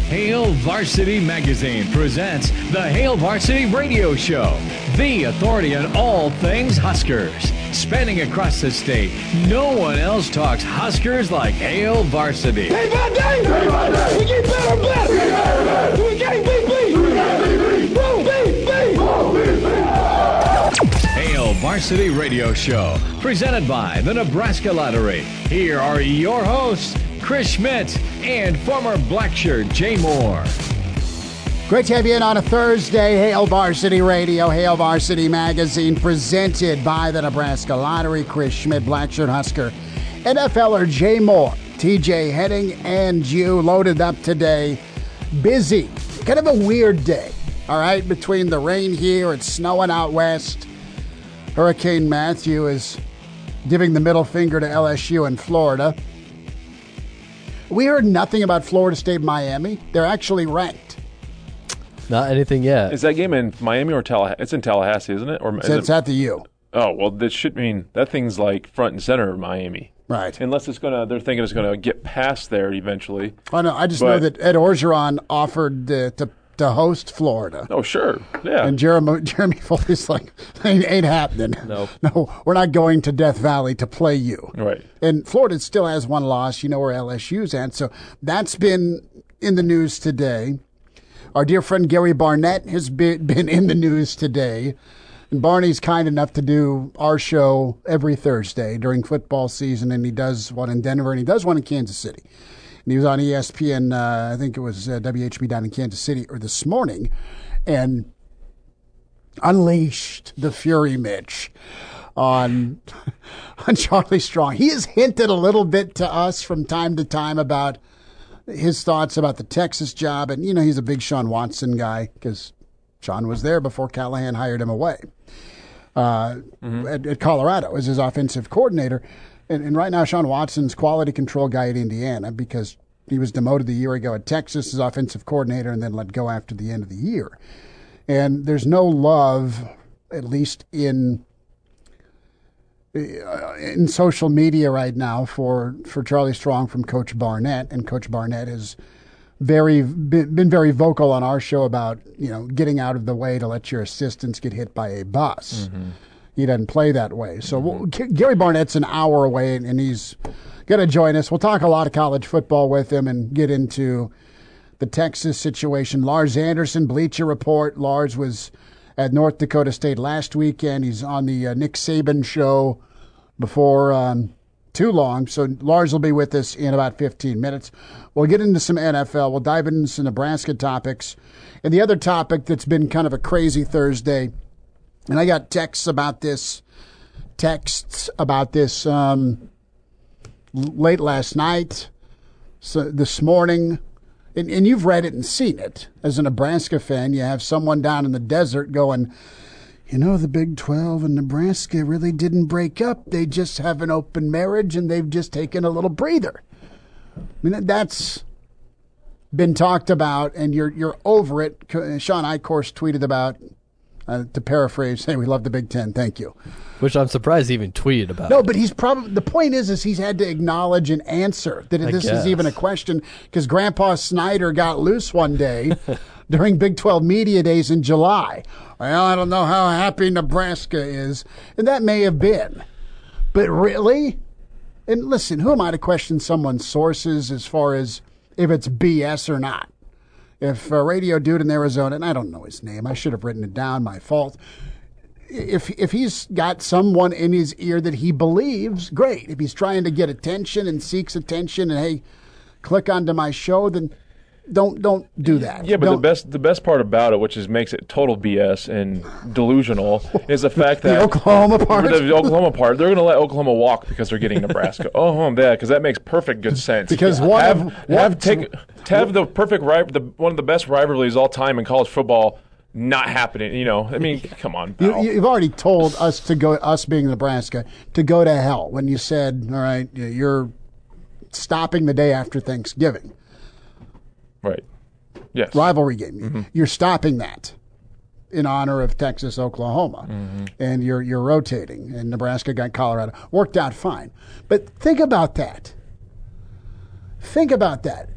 Hail Varsity Magazine presents the Hail Varsity Radio Show, the authority on all things Huskers. Spanning across the state, no one else talks Huskers like Hail Varsity. Day by day, we get better and better. We getting big. Hail Varsity Radio Show, presented by the Nebraska Lottery. Here are your hosts, Chris Schmidt and former Blackshirt Jay Moore. Great to have you in on a Thursday. Hail Varsity Radio, Hail Varsity Magazine, presented by the Nebraska Lottery. Chris Schmidt, Blackshirt Husker, NFLer Jay Moore, TJ Henning, and you loaded up today. Busy. Kind of a weird day, all right? Between the rain here, it's snowing out west. Hurricane Matthew is giving the middle finger to LSU in Florida. We heard nothing about Florida State Miami. They're actually ranked. Not anything yet. Is that game in Miami or Tallahassee? It's in Tallahassee, isn't it? Or It's at the U. Oh, well, that should mean that thing's like front and center of Miami. Right. Unless they're thinking it's gonna get past there eventually. Oh no, I just know that Ed Orgeron offered to host Florida. Oh sure, yeah. And Jeremy Foley's like, ain't happening. No, we're not going to Death Valley to play you. Right. And Florida still has one loss. You know where LSU's at. So that's been in the news today. Our dear friend Gary Barnett has been in the news today. And Barney's kind enough to do our show every Thursday during football season, and he does one in Denver, and he does one in Kansas City. And he was on ESPN, I think it was WHB down in Kansas City or this morning, and unleashed the fury, Mitch, on Charlie Strong. He has hinted a little bit to us from time to time about his thoughts about the Texas job. And, you know, he's a big Sean Watson guy because Sean was there before Callahan hired him away at Colorado as his offensive coordinator. And right now, Sean Watson's quality control guy at Indiana because he was demoted a year ago at Texas as offensive coordinator and then let go after the end of the year. And there's no love, at least in social media right now, for Charlie Strong from Coach Barnett. And Coach Barnett has been very vocal on our show about, you know, getting out of the way to let your assistants get hit by a bus. Mm-hmm. He doesn't play that way. So Gary Barnett's an hour away, and he's going to join us. We'll talk a lot of college football with him and get into the Texas situation. Lars Anderson, Bleacher Report. Lars was at North Dakota State last weekend. He's on the Nick Saban show before too long. So Lars will be with us in about 15 minutes. We'll get into some NFL. We'll dive into some Nebraska topics. And the other topic that's been kind of a crazy Thursday, and I got texts about this late last night, so this morning, and you've read it and seen it. As a Nebraska fan, you have someone down in the desert going, you know, the Big 12 and Nebraska really didn't break up. They just have an open marriage, and they've just taken a little breather. I mean, that's been talked about, and you're over it. Sean Eichhorst tweeted about, to paraphrase, hey, we love the Big Ten, thank you. Which I'm surprised he even tweeted about. No, but the point is he's had to acknowledge and answer that this is even a question, because Grandpa Snyder got loose one day during Big 12 Media Days in July. Well, I don't know how happy Nebraska is. And that may have been. But really? And listen, who am I to question someone's sources as far as if it's BS or not? If a radio dude in Arizona, and I don't know his name, I should have written it down, my fault. If he's got someone in his ear that he believes, great. If he's trying to get attention and seeks attention and, hey, click onto my show, then don't do that. Yeah, but the best part about it, which makes it total BS and delusional, is the fact that the Oklahoma part. The Oklahoma part, they're going to let Oklahoma walk because they're getting Nebraska. Yeah, because that makes perfect good sense. Because to have the perfect one of the best rivalries all time in college football not happening. You know, I mean, come on, pal. You've already told us us being Nebraska, to go to hell when you said, all right, you're stopping the day after Thanksgiving. Right. Yes. Rivalry game. Mm-hmm. You're stopping that in honor of Texas, Oklahoma. Mm-hmm. And you're rotating. And Nebraska got Colorado. Worked out fine. But think about that.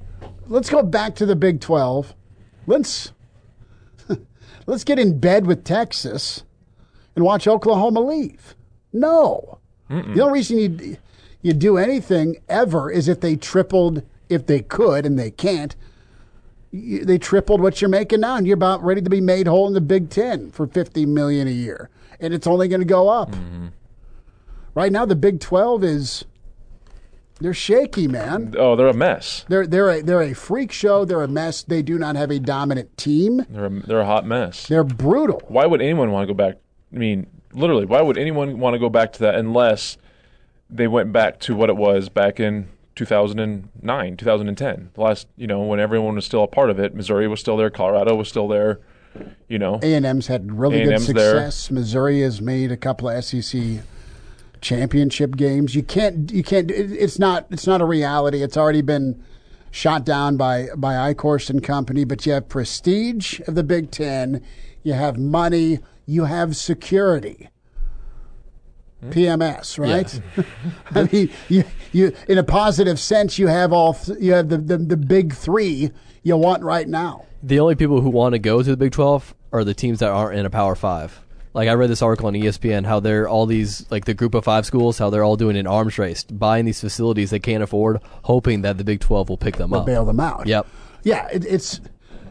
let's go back to the Big 12. Let's get in bed with Texas and watch Oklahoma leave. No. The only reason you do anything ever is if they tripled, if they could, and they can't. They tripled what you're making now, and you're about ready to be made whole in the Big Ten for $50 million a year, and it's only going to go up. Right now, the Big 12 they're shaky, man. Oh, they're a mess. They're a freak show. They're a mess. They do not have a dominant team. They're a hot mess. They're brutal. Why would anyone want to go back? I mean, literally, why would anyone want to go back to that unless they went back to what it was back in 2009, 2010, the last, when everyone was still a part of it. Missouri was still there, Colorado was still there, A&M's had really good success. Missouri has made a couple of SEC championship games. You can't. It's not a reality. It's already been shot down by Eichhorst and company. But you have prestige of the Big Ten. You have money. You have security. PMS, right? Yeah. I mean, you in a positive sense, you have the big three you want right now. The only people who want to go to the Big 12 are the teams that aren't in a Power 5. Like, I read this article on ESPN, how they're all these, like the group of 5 schools, how they're all doing an arms race, buying these facilities they can't afford, hoping that the Big 12 will pick them up. Bail them out. Yep. Yeah, it's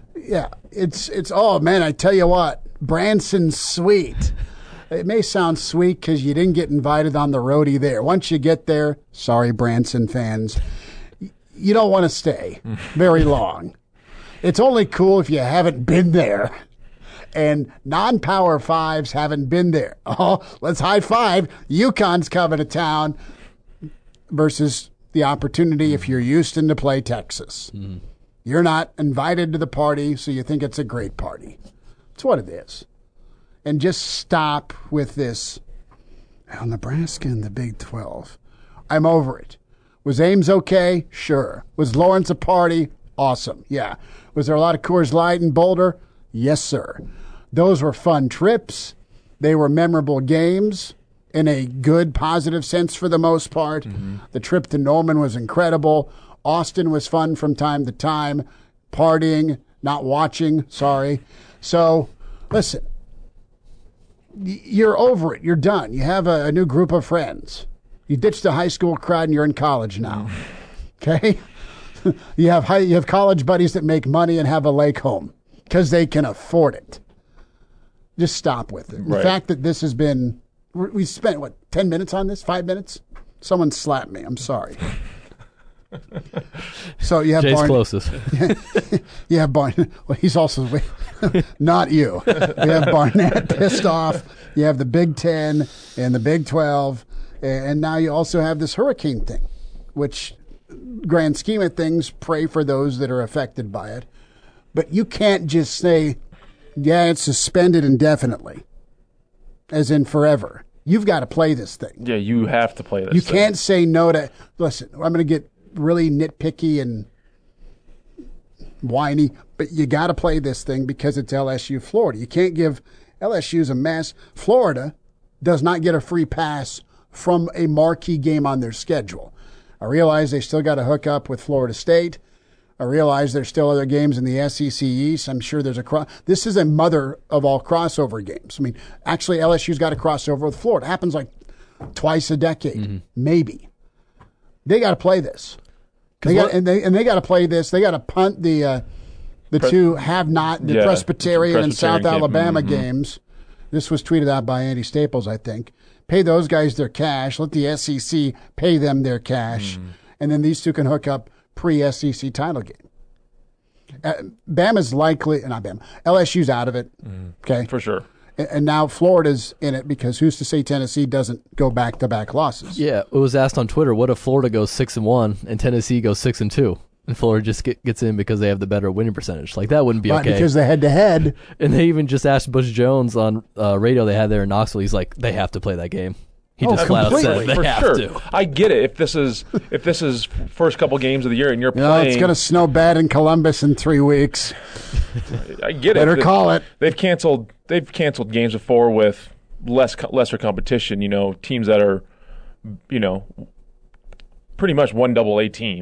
oh man, I tell you what, Branson's sweet. It may sound sweet because you didn't get invited on the roadie there. Once you get there, sorry, Branson fans, you don't want to stay very long. It's only cool if you haven't been there. And non-Power 5s haven't been there. Oh, let's high five. UConn's coming to town versus the opportunity if you're Houston to play Texas. You're not invited to the party, so you think it's a great party. That's what it is. And just stop with this. Well, Nebraska in the Big 12. I'm over it. Was Ames okay? Sure. Was Lawrence a party? Awesome. Yeah. Was there a lot of Coors Light in Boulder? Yes, sir. Those were fun trips. They were memorable games in a good, positive sense for the most part. The trip to Norman was incredible. Austin was fun from time to time. Partying, not watching, sorry. So, listen. You're over it. You're done. You have a new group of friends. You ditched the high school crowd and you're in college now. Okay? You have college buddies that make money and have a lake home because they can afford it. Just stop with it. Right. The fact that this has been, we spent, 10 minutes on this? 5 minutes? Someone slapped me. I'm sorry. So you have Jay's closest. You have Barnett. Well, he's also not you. You have Barnett pissed off. You have the Big Ten and the Big 12, and now you also have this hurricane thing, which, grand scheme of things, pray for those that are affected by it. But you can't just say, yeah, it's suspended indefinitely, as in forever. You've got to play this thing. Yeah, you have to play this You thing. can't say no to, listen, I'm going to get really nitpicky and whiny, but you got to play this thing because it's LSU Florida. You can't give LSU's a mess. Florida does not get a free pass from a marquee game on their schedule. I realize they still got to hook up with Florida State. I realize there's still other games in the SEC East. I'm sure there's this is a mother of all crossover games. I mean, actually LSU's got a crossover with Florida. It happens like twice a decade, maybe. They got to play this. They got to play this. They got to punt the two Presbyterian and South Alabama games. This was tweeted out by Andy Staples, I think. Pay those guys their cash. Let the SEC pay them their cash, and then these two can hook up pre-SEC title game. Bama's likely, not Bama. LSU's out of it. Okay, for sure. And now Florida's in it because who's to say Tennessee doesn't go back-to-back losses? Yeah, it was asked on Twitter, what if Florida goes 6-1 and Tennessee goes 6-2, and Florida just gets in because they have the better winning percentage? Like, that wouldn't be okay. Because they're head-to-head. And they even just asked Butch Jones on radio they had there in Knoxville. He's like, they have to play that game. He just flat out said they have to. I get it. If this is first couple games of the year and you're playing, it's going to snow bad in Columbus in 3 weeks. I get it. Better call it. They've canceled games before with lesser competition. You know, teams that are, pretty much 1AA teams.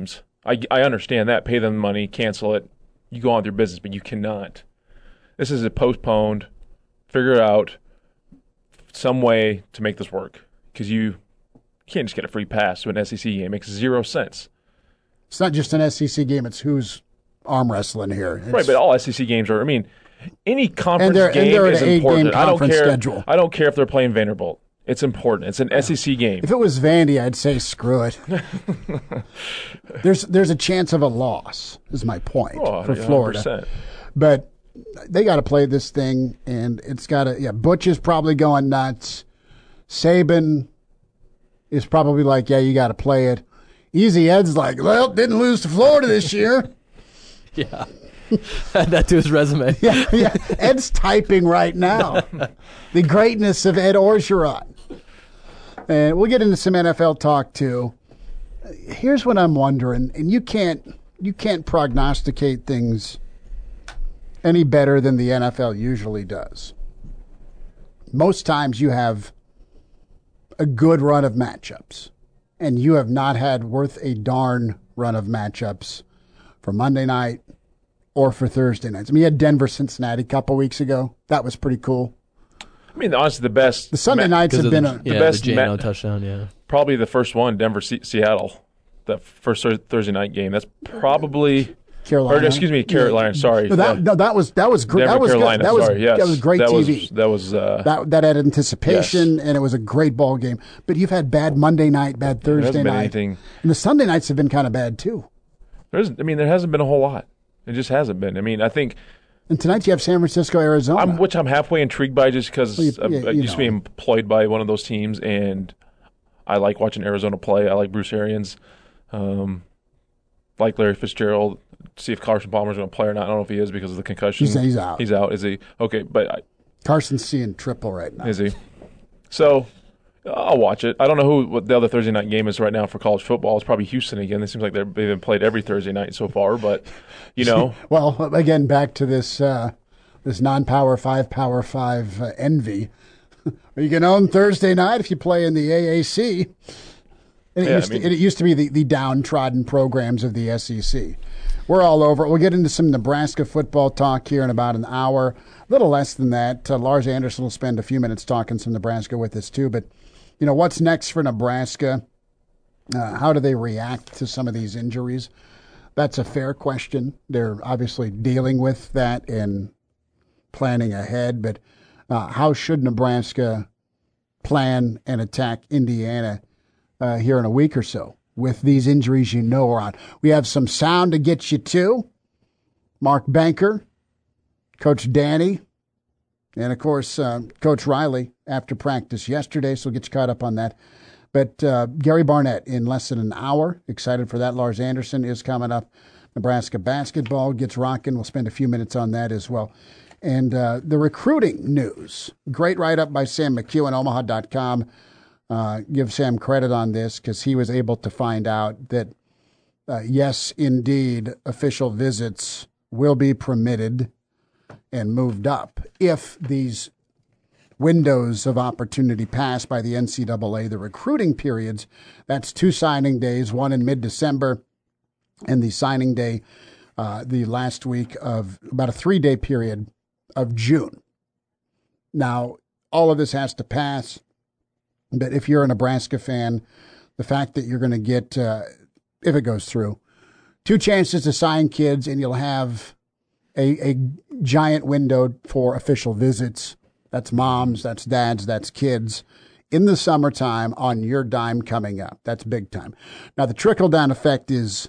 I understand that. Pay them money, cancel it. You go on with your business, but you cannot. This is a postponed. Figure out some way to make this work, because you can't just get a free pass to an SEC game. It makes 0 sense. It's not just an SEC game. It's who's arm wrestling here. Right, but all SEC games are. I mean, any conference they're game is an 8-game important. I don't conference care. schedule. I don't care if they're playing Vanderbilt. It's important. It's an SEC game. If it was Vandy, I'd say screw it. There's a chance of a loss, is my point, for Florida. 100%. But they got to play this thing, and it's got to. Yeah, Butch is probably going nuts. Saban is probably like, yeah, you got to play it. Easy Ed's like, well, didn't lose to Florida this year. Yeah. Add that to his resume. Yeah. Ed's typing right now. The greatness of Ed Orgeron. And we'll get into some NFL talk too. Here's what I'm wondering, and you can't prognosticate things any better than the NFL usually does. Most times you have a good run of matchups, and you have not had worth a darn run of matchups for Monday night or for Thursday nights. I mean, you had Denver-Cincinnati a couple weeks ago. That was pretty cool. I mean, honestly, the best. The Sunday nights have been the best. The J-No touchdown, yeah. Probably the first one, Denver-Seattle, the first Thursday night game. That's probably Carolina. Or, excuse me, Carolina. Sorry, No, that was great. That was Carolina. That was, sorry, yes. that was great TV. That had anticipation, yes. And it was a great ball game. But you've had bad Monday night, bad Thursday night, and the Sunday nights have been kind of bad too. There hasn't been a whole lot. It just hasn't been. I mean, I think. And tonight you have San Francisco, Arizona. Which I'm halfway intrigued by, just because I used to be employed by one of those teams, and I like watching Arizona play. I like Bruce Arians, like Larry Fitzgerald. See if Carson Palmer's going to play or not. I don't know if he is because of the concussion. He's out. He's out. Is he? Okay, but Carson's seeing triple right now. Is he? So I'll watch it. I don't know what the other Thursday night game is right now for college football. It's probably Houston again. It seems like they've been played every Thursday night so far, but Well, again, back to this non-Power 5, Power 5 envy. You can own Thursday night if you play in the AAC. And it used to be the downtrodden programs of the SEC. We're all over it. We'll get into some Nebraska football talk here in about an hour. A little less than that. Lars Anderson will spend a few minutes talking some Nebraska with us too. But, what's next for Nebraska? How do they react to some of these injuries? That's a fair question. They're obviously dealing with that and planning ahead. But how should Nebraska plan and attack Indiana here in a week or so with these injuries are on? We have some sound to get you to. Mark Banker, Coach Danny, and, of course, Coach Riley after practice yesterday, so we'll get you caught up on that. But Gary Barnett in less than an hour. Excited for that. Lars Anderson is coming up. Nebraska basketball gets rocking. We'll spend a few minutes on that as well. And the recruiting news. Great write-up by Sam McHugh on Omaha.com. Give Sam credit on this because he was able to find out that, yes, indeed, official visits will be permitted and moved up if these windows of opportunity pass by the NCAA. The recruiting periods, that's 2 signing days, one in mid-December, and the signing day the last week of about a 3-day period of June. Now, all of this has to pass. But if you're a Nebraska fan, the fact that you're going to get, if it goes through, 2 chances to sign kids, and you'll have a giant window for official visits. That's moms, that's dads, that's kids in the summertime on your dime coming up. That's big time. Now, the trickle-down effect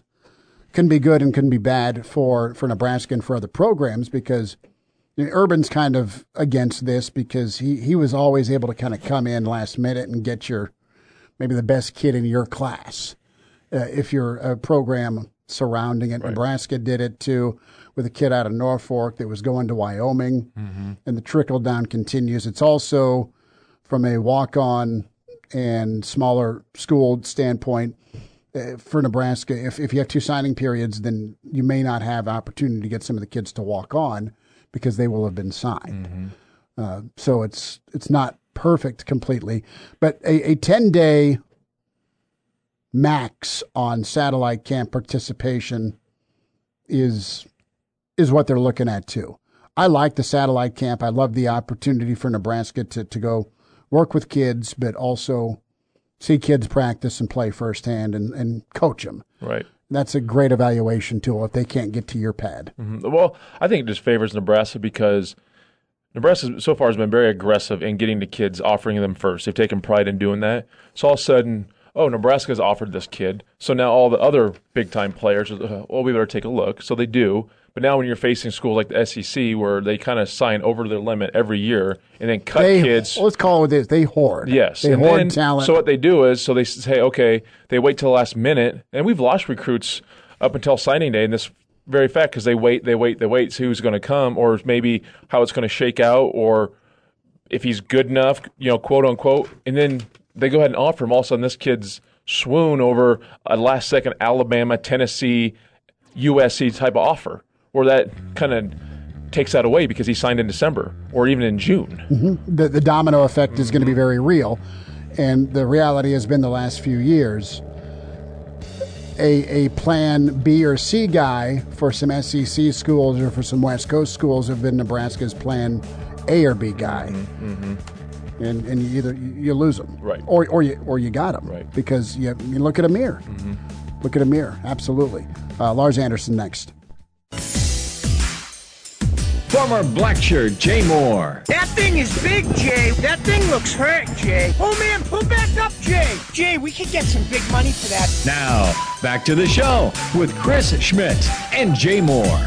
can be good and can be bad for Nebraska and for other programs because Urban's kind of against this because he was always able to kind of come in last minute and get maybe the best kid in your class if you're a program surrounding it. Right. Nebraska did it too with a kid out of Norfolk that was going to Wyoming, and the trickle-down continues. It's also from a walk-on and smaller school standpoint for Nebraska. If you have 2 signing periods, then you may not have opportunity to get some of the kids to walk on because they will have been signed. So it's not perfect completely. But a 10-day max on satellite camp participation is what they're looking at too. I like the satellite camp. I love the opportunity for Nebraska to go work with kids, but also see kids practice and play firsthand and coach them. Right. That's a great evaluation tool if they can't get to your pad. Mm-hmm. Well, I think it just favors Nebraska because Nebraska so far has been very aggressive in getting the kids, offering them first. They've taken pride in doing that. So all of a sudden, Nebraska's offered this kid. So now all the other big-time players, we better take a look. So they do. But now when you're facing schools like the SEC where they kind of sign over their limit every year and then cut kids. Let's call it this. They hoard. Yes. They hoard talent. So what they do is they say, okay, they wait till the last minute. And we've lost recruits up until signing day in this very fact because they wait, see who's going to come or maybe how it's going to shake out or if he's good enough, quote unquote. And then they go ahead and offer him. All of a sudden this kid's swoon over a last-second Alabama, Tennessee, USC type of offer. Or that kind of takes that away because he signed in December or even in June. Mm-hmm. The domino effect is going to be very real. And the reality has been the last few years, a plan B or C guy for some SEC schools or for some West Coast schools have been Nebraska's plan A or B guy. Mm-hmm. And you lose them. Right. Or you got them. Right. Because you look at Amir. Mm-hmm. Look at Amir. Absolutely. Lars Anderson next. Former black shirt Jay Moore. That thing is big, Jay. That thing looks hurt, Jay. Oh, man, pull back up, Jay. Jay, we could get some big money for that. Now, back to the show with Chris Schmidt and Jay Moore.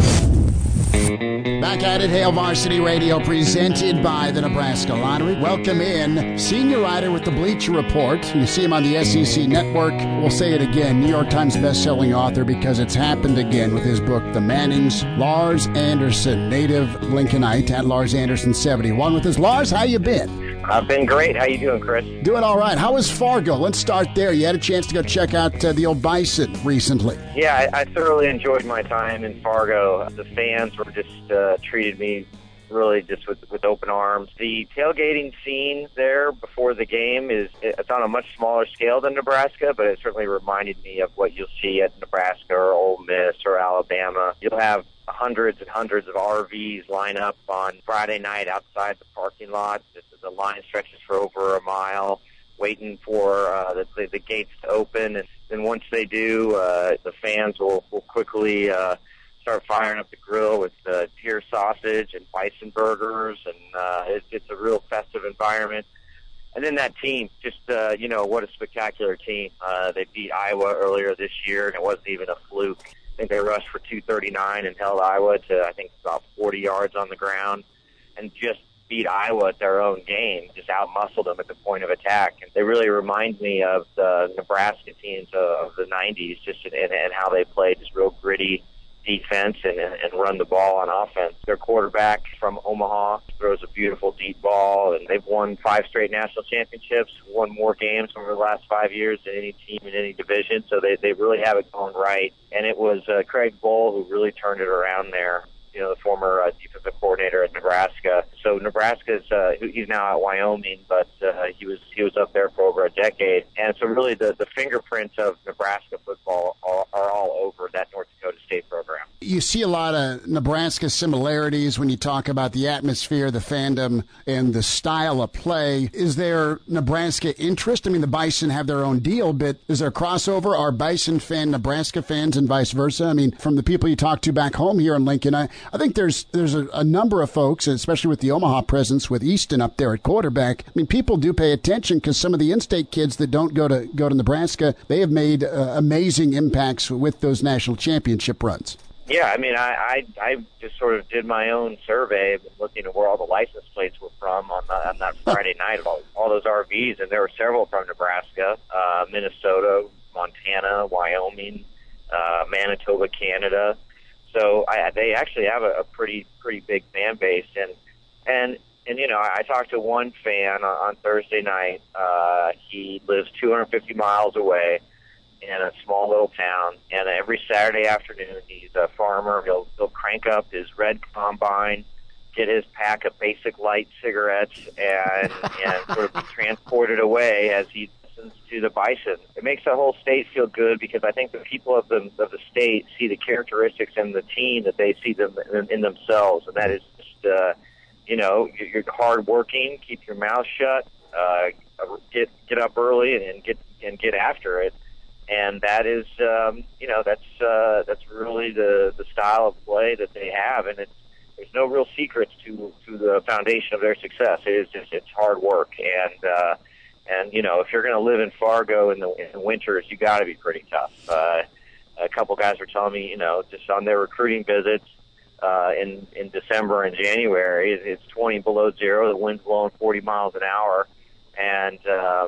Back at it, Hail Varsity Radio, presented by the Nebraska Lottery. Welcome in senior writer with the Bleacher Report. You see him on the SEC Network. We'll say it again, New York Times bestselling author because it's happened again with his book, The Mannings. Lars Anderson, native Lincolnite, at Lars Anderson 71 with us. Lars, how you been? I've been great. How you doing, Chris? Doing all right. How was Fargo? Let's start there. You had a chance to go check out the old Bison recently. Yeah, I thoroughly enjoyed my time in Fargo. The fans were just treated me really just with open arms. The tailgating scene there before the game it's on a much smaller scale than Nebraska, but it certainly reminded me of what you'll see at Nebraska or Ole Miss or Alabama. You'll have hundreds and hundreds of RVs line up on Friday night outside the parking lot. The line stretches for over a mile, waiting for the gates to open. And then once they do, the fans will quickly start firing up the grill with deer sausage and bison burgers, and it's a real festive environment. And then that team, just, what a spectacular team. They beat Iowa earlier this year, and it wasn't even a fluke. I think they rushed for 239 and held Iowa to, I think, about 40 yards on the ground, and just beat Iowa at their own game, just out-muscled them at the point of attack. And they really remind me of the Nebraska teams of the 90s, just and how they played, just real gritty defense and run the ball on offense. Their quarterback from Omaha throws a beautiful deep ball, and they've won 5 straight national championships, won more games over the last 5 years than any team in any division, so they really have it going right. And it was Craig Bohl who really turned it around there, the former defensive coordinator at Nebraska. So Nebraska's he's now at Wyoming, but he was up there for over a decade. And so really the fingerprints of Nebraska football are all over that North Dakota State program. You see a lot of Nebraska similarities when you talk about the atmosphere, the fandom, and the style of play. Is there Nebraska interest? I mean, the Bison have their own deal, but is there crossover? Are Bison fan Nebraska fans and vice versa? I mean, from the people you talk to back home here in Lincoln, I think there's a number of folks, especially with the Omaha presence with Easton up there at quarterback. I mean, people do pay attention because some of the in-state kids that don't go to Nebraska, they have made amazing impacts with those national championship runs. Yeah, I mean, I just sort of did my own survey, looking at where all the license plates were from on that Friday night, all those RVs, and there were several from Nebraska, Minnesota, Montana, Wyoming, Manitoba, Canada. So they actually have a pretty big fan base, and I talked to one fan on Thursday night. He lives 250 miles away in a small little town, and every Saturday afternoon he's a farmer. He'll crank up his red combine, get his pack of Basic Light cigarettes, and sort of be transported away as he lessons to the Bison. It makes the whole state feel good because I think the people of the state see the characteristics in the team that they see them in themselves, and that is just you're hardworking, keep your mouth shut, get up early and get after it, and that is that's really the style of play that they have, and there's no real secrets to the foundation of their success. It's hard work, and if you're going to live in Fargo in the winters, you got to be pretty tough. A couple guys were telling me, just on their recruiting visits in December and January, it's 20 below zero. The wind's blowing 40 miles an hour, and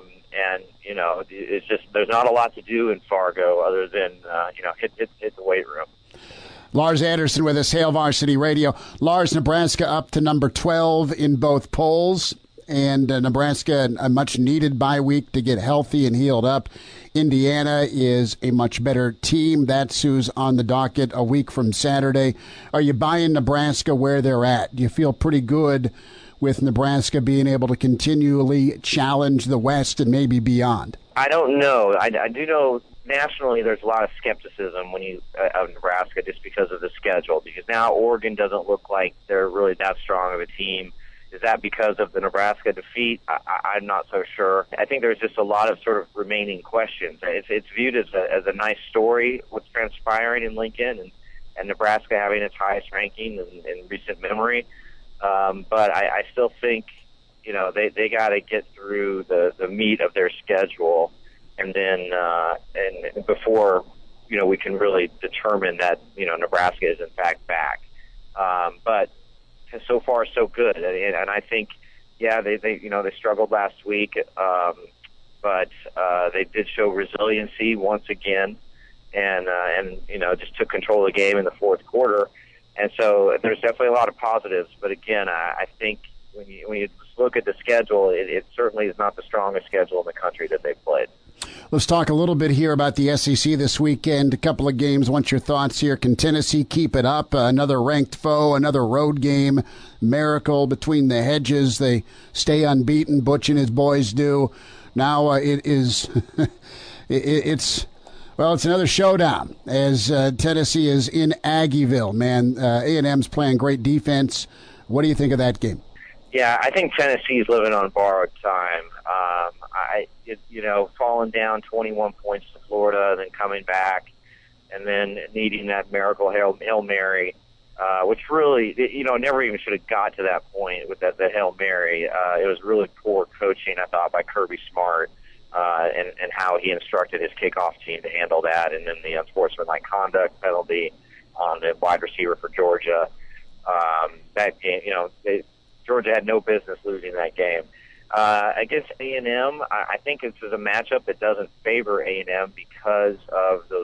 it's just there's not a lot to do in Fargo other than hit the weight room. Lars Anderson with us, Hail Varsity Radio. Lars, Nebraska up to number 12 in both polls, and Nebraska a much-needed bye week to get healthy and healed up. Indiana is a much better team. That's who's on the docket a week from Saturday. Are you buying Nebraska where they're at? Do you feel pretty good with Nebraska being able to continually challenge the West and maybe beyond? I don't know. I do know nationally there's a lot of skepticism of Nebraska just because of the schedule, because now Oregon doesn't look like they're really that strong of a team. Is that because of the Nebraska defeat? I'm not so sure. I think there's just a lot of sort of remaining questions. It's viewed as a nice story, what's transpiring in Lincoln, and Nebraska having its highest ranking in recent memory. But I still think, they got to get through the meat of their schedule, and then and before we can really determine that Nebraska is in fact back. But so far so good, and I think they struggled last week, but they did show resiliency once again, and just took control of the game in the fourth quarter. And so there's definitely a lot of positives, but again, I think when you look at the schedule, it certainly is not the strongest schedule in the country that they've played. Let's talk a little bit here about the SEC this weekend. A couple of games. Want your thoughts here? Can Tennessee keep it up? Another ranked foe, another road game. Miracle between the hedges. They stay unbeaten. Butch and his boys do. Now it is. It's another showdown as Tennessee is in Aggieville. Man, A&M's playing great defense. What do you think of that game? Yeah, I think Tennessee's living on borrowed time. Falling down 21 points to Florida, then coming back, and then needing that miracle Hail Mary, which really, never even should have got to that point with the Hail Mary. It was really poor coaching, I thought, by Kirby Smart, and how he instructed his kickoff team to handle that, and then the unsportsmanlike conduct penalty on the wide receiver for Georgia. That game, Georgia had no business losing that game. Against A&M, I think this is a matchup that doesn't favor A&M because of those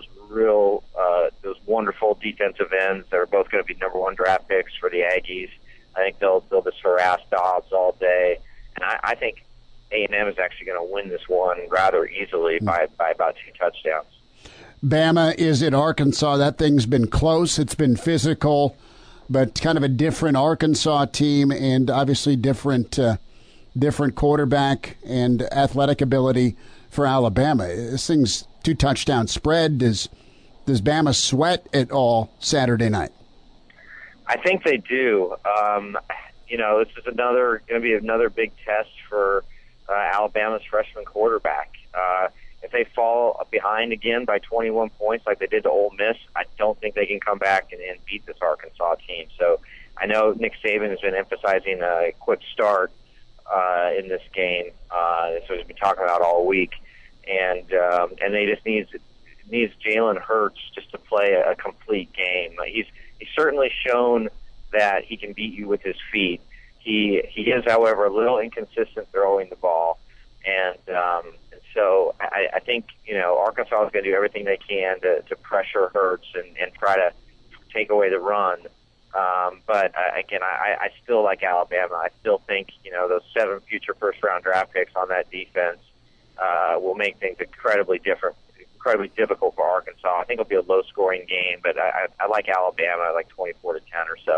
wonderful defensive ends that are both going to be number one draft picks for the Aggies. I think they'll just harass Dobbs all day, and I think A&M is actually going to win this one rather easily by about 2 touchdowns. Bama is at Arkansas. That thing's been close. It's been physical, but kind of a different Arkansas team, and obviously different quarterback and athletic ability for Alabama. This thing's 2 touchdown spread. Does Bama sweat at all Saturday night? I think they do. This is going to be another big test for Alabama's freshman quarterback. If they fall behind again by 21 points like they did to Ole Miss, I don't think they can come back and beat this Arkansas team. So I know Nick Saban has been emphasizing a quick start in this game. So he's been talking about all week, and they just needs Jalen Hurts just to play a complete game. He's certainly shown that he can beat you with his feet. He is, however, a little inconsistent throwing the ball, and so I think Arkansas is going to do everything they can to pressure Hurts and try to take away the run. But again, I still like Alabama. I still think those 7 future first-round draft picks on that defense will make things incredibly difficult for Arkansas. I think it'll be a low-scoring game, but I like Alabama, like 24-10 or so.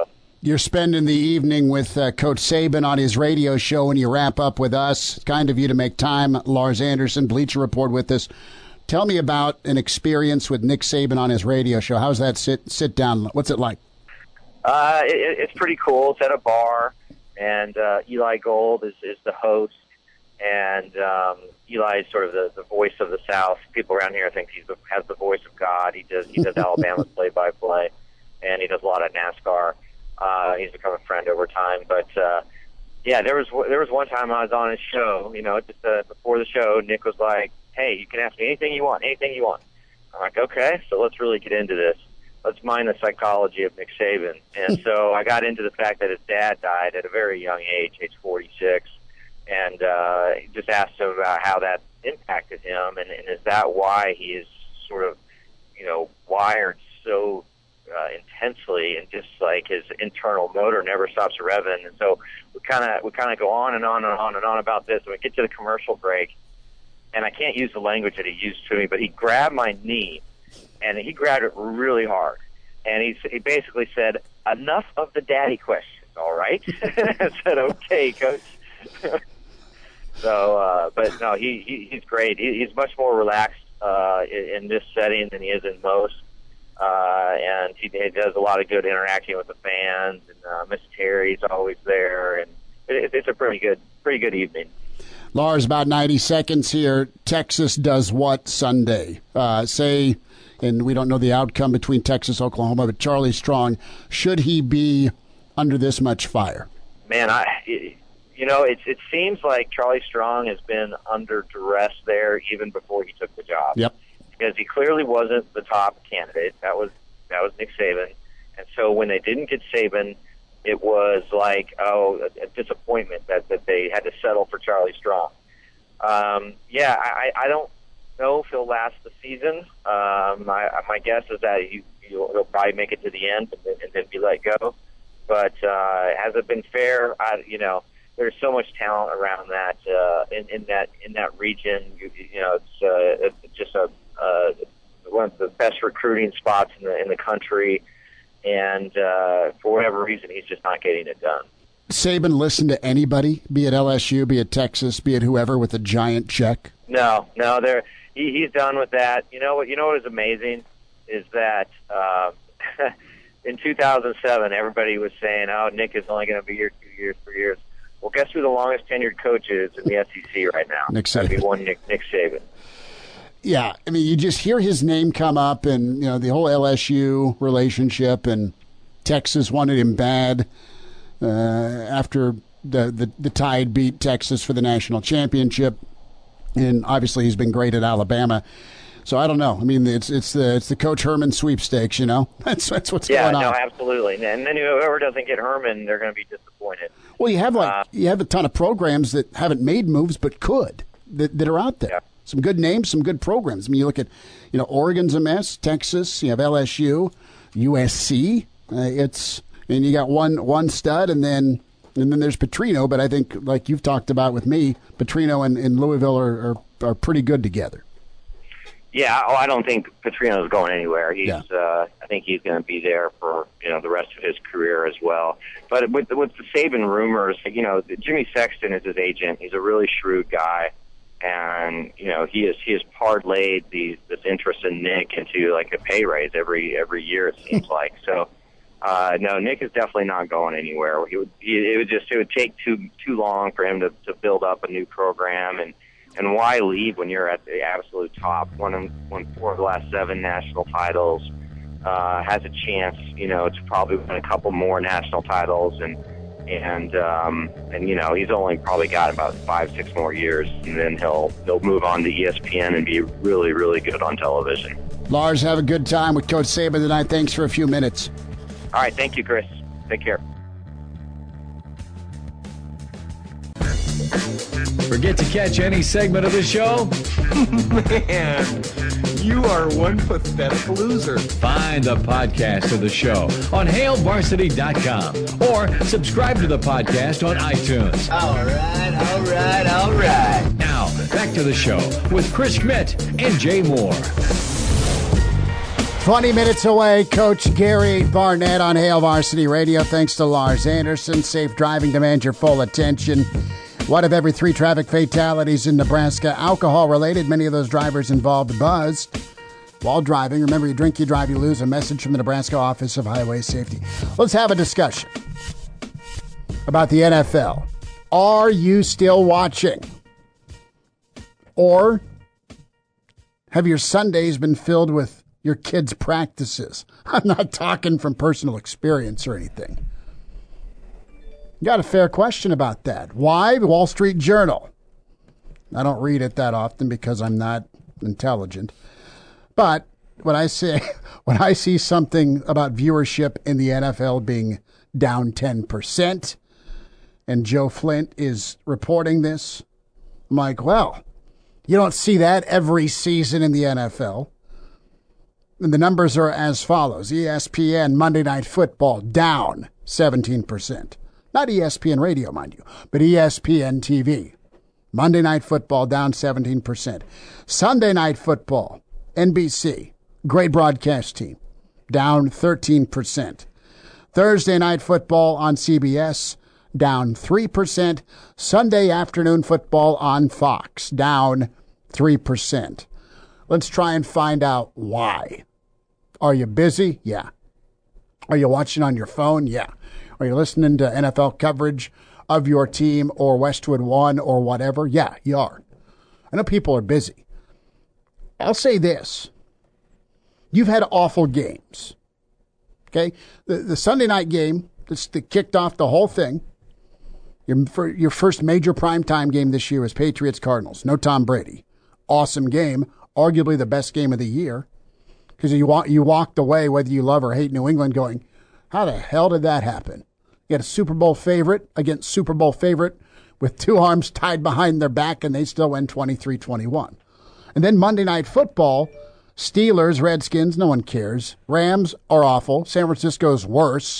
You're spending the evening with Coach Saban on his radio show, and you wrap up with us. Kind of you to make time. Lars Anderson, Bleacher Report with us. Tell me about an experience with Nick Saban on his radio show. How's that sit down? What's it like? It's pretty cool. It's at a bar, and Eli Gold is the host, and Eli is sort of the voice of the South. People around here think he has the voice of God. He does Alabama's play-by-play, and he does a lot of NASCAR. He's become a friend over time, but yeah, there was one time I was on his show. Just before the show, Nick was like, "Hey, you can ask me anything you want, anything you want." I'm like, "Okay, so let's really get into this. Let's mine the psychology of Nick Saban." And so I got into the fact that his dad died at a very young age 46, and just asked him about how that impacted him, and is that why he is sort of, wired so intensely, and just like his internal motor never stops revving. And so we kind of go on and on and on and on about this, and we get to the commercial break, and I can't use the language that he used to me, but he grabbed my knee, and he grabbed it really hard, and he basically said, "Enough of the daddy questions, all right?" I said, "Okay, Coach." So, but no, he's great. He's much more relaxed in this setting than he is in most. And he does a lot of good interacting with the fans, and Miss Terry's always there, and it's a pretty good evening. Lars, about 90 seconds here. Texas does what Sunday? And we don't know the outcome between Texas, Oklahoma, but Charlie Strong, should he be under this much fire? Man, it seems like Charlie Strong has been under duress there even before he took the job. Yep. Because he clearly wasn't the top candidate. That was Nick Saban. And so when they didn't get Saban, it was like, a disappointment that they had to settle for Charlie Strong. I don't know if he'll last the season. My guess is that he'll probably make it to the end and then be let go. But has it been fair? There's so much talent around that in that region. It's just one of the best recruiting spots in the country, and for whatever reason, he's just not getting it done. Saban listen to anybody, be it LSU, be it Texas, be it whoever, with a giant check? No, he's done with that. You know what is amazing is that in 2007, everybody was saying, "Oh, Nick is only going to be here 2 years, 3 years." Well, guess who the longest tenured coach is in the SEC right now? Nick Saban. That'd be one Nick Saban. Yeah, I mean, you just hear his name come up, and the whole LSU relationship, and Texas wanted him bad after the Tide beat Texas for the national championship, and obviously he's been great at Alabama. So I don't know. I mean, it's the Coach Herman sweepstakes. That's what's going on. Yeah, no, absolutely. And then whoever doesn't get Herman, they're going to be disappointed. Well, you have a ton of programs that haven't made moves but could that are out there. Yeah. Some good names, some good programs. I mean, you look at Oregon's a mess, Texas. You have LSU, USC. And you got one stud, and then there's Petrino. But I think, like you've talked about with me, Petrino and Louisville are pretty good together. Yeah, I don't think Petrino's going anywhere. I think he's going to be there for the rest of his career as well. But with the Saban rumors, Jimmy Sexton is his agent. He's a really shrewd guy, and he has parlayed this interest in Nick into like a pay raise every year, it seems like. So no, Nick is definitely not going anywhere. It would take too long for him to build up a new program, and why leave when you're at the absolute top? Won 4 of the last 7 national titles, has a chance, to probably win a couple more national titles, and he's only probably got about 5-6 more years, and then he'll move on to ESPN and be really, really good on television. Lars, have a good time with Coach Saban tonight. Thanks for a few minutes. All right, thank you, Chris. Take care. Forget to catch any segment of the show? Man, you are one pathetic loser. Find the podcast of the show on HailVarsity.com or subscribe to the podcast on iTunes. All right. Now, back to the show with Chris Schmidt and Jay Moore. 20 minutes away, Coach Gary Barnett on Hail Varsity Radio. Thanks to Lars Anderson. Safe driving demands your full attention. One of every 3 traffic fatalities in Nebraska, alcohol-related. Many of those drivers involved buzzed while driving. Remember, you drink, you drive, you lose. A message from the Nebraska Office of Highway Safety. Let's have a discussion about the NFL. Are you still watching? Or have your Sundays been filled with your kids' practices? I'm not talking from personal experience or anything. You got a fair question about that. Why? Wall Street Journal. I don't read it that often because I'm not intelligent. But when I see something about viewership in the NFL being down 10%, and Joe Flint is reporting this, I'm like, well, you don't see that every season in the NFL. And the numbers are as follows. ESPN Monday Night Football down 17%. Not ESPN Radio, mind you, but ESPN TV. Monday Night Football down 17%. Sunday Night Football, NBC, great broadcast team, down 13%. Thursday Night Football on CBS, down 3%. Sunday Afternoon Football on Fox, down 3%. Let's try and find out why. Are you busy? Yeah. Are you watching on your phone? Yeah. Are you listening to NFL coverage of your team or Westwood One or whatever? Yeah, you are. I know people are busy. I'll say this. You've had awful games. Okay? The Sunday night game that kicked off the whole thing, your first major primetime game this year was Patriots-Cardinals. No Tom Brady. Awesome game. Arguably the best game of the year. Because you walked away, whether you love or hate New England, going, how the hell did that happen? You had a Super Bowl favorite against Super Bowl favorite with 2 arms tied behind their back, and they still win 23-21. And then Monday Night Football, Steelers, Redskins, no one cares. Rams are awful. San Francisco's worse.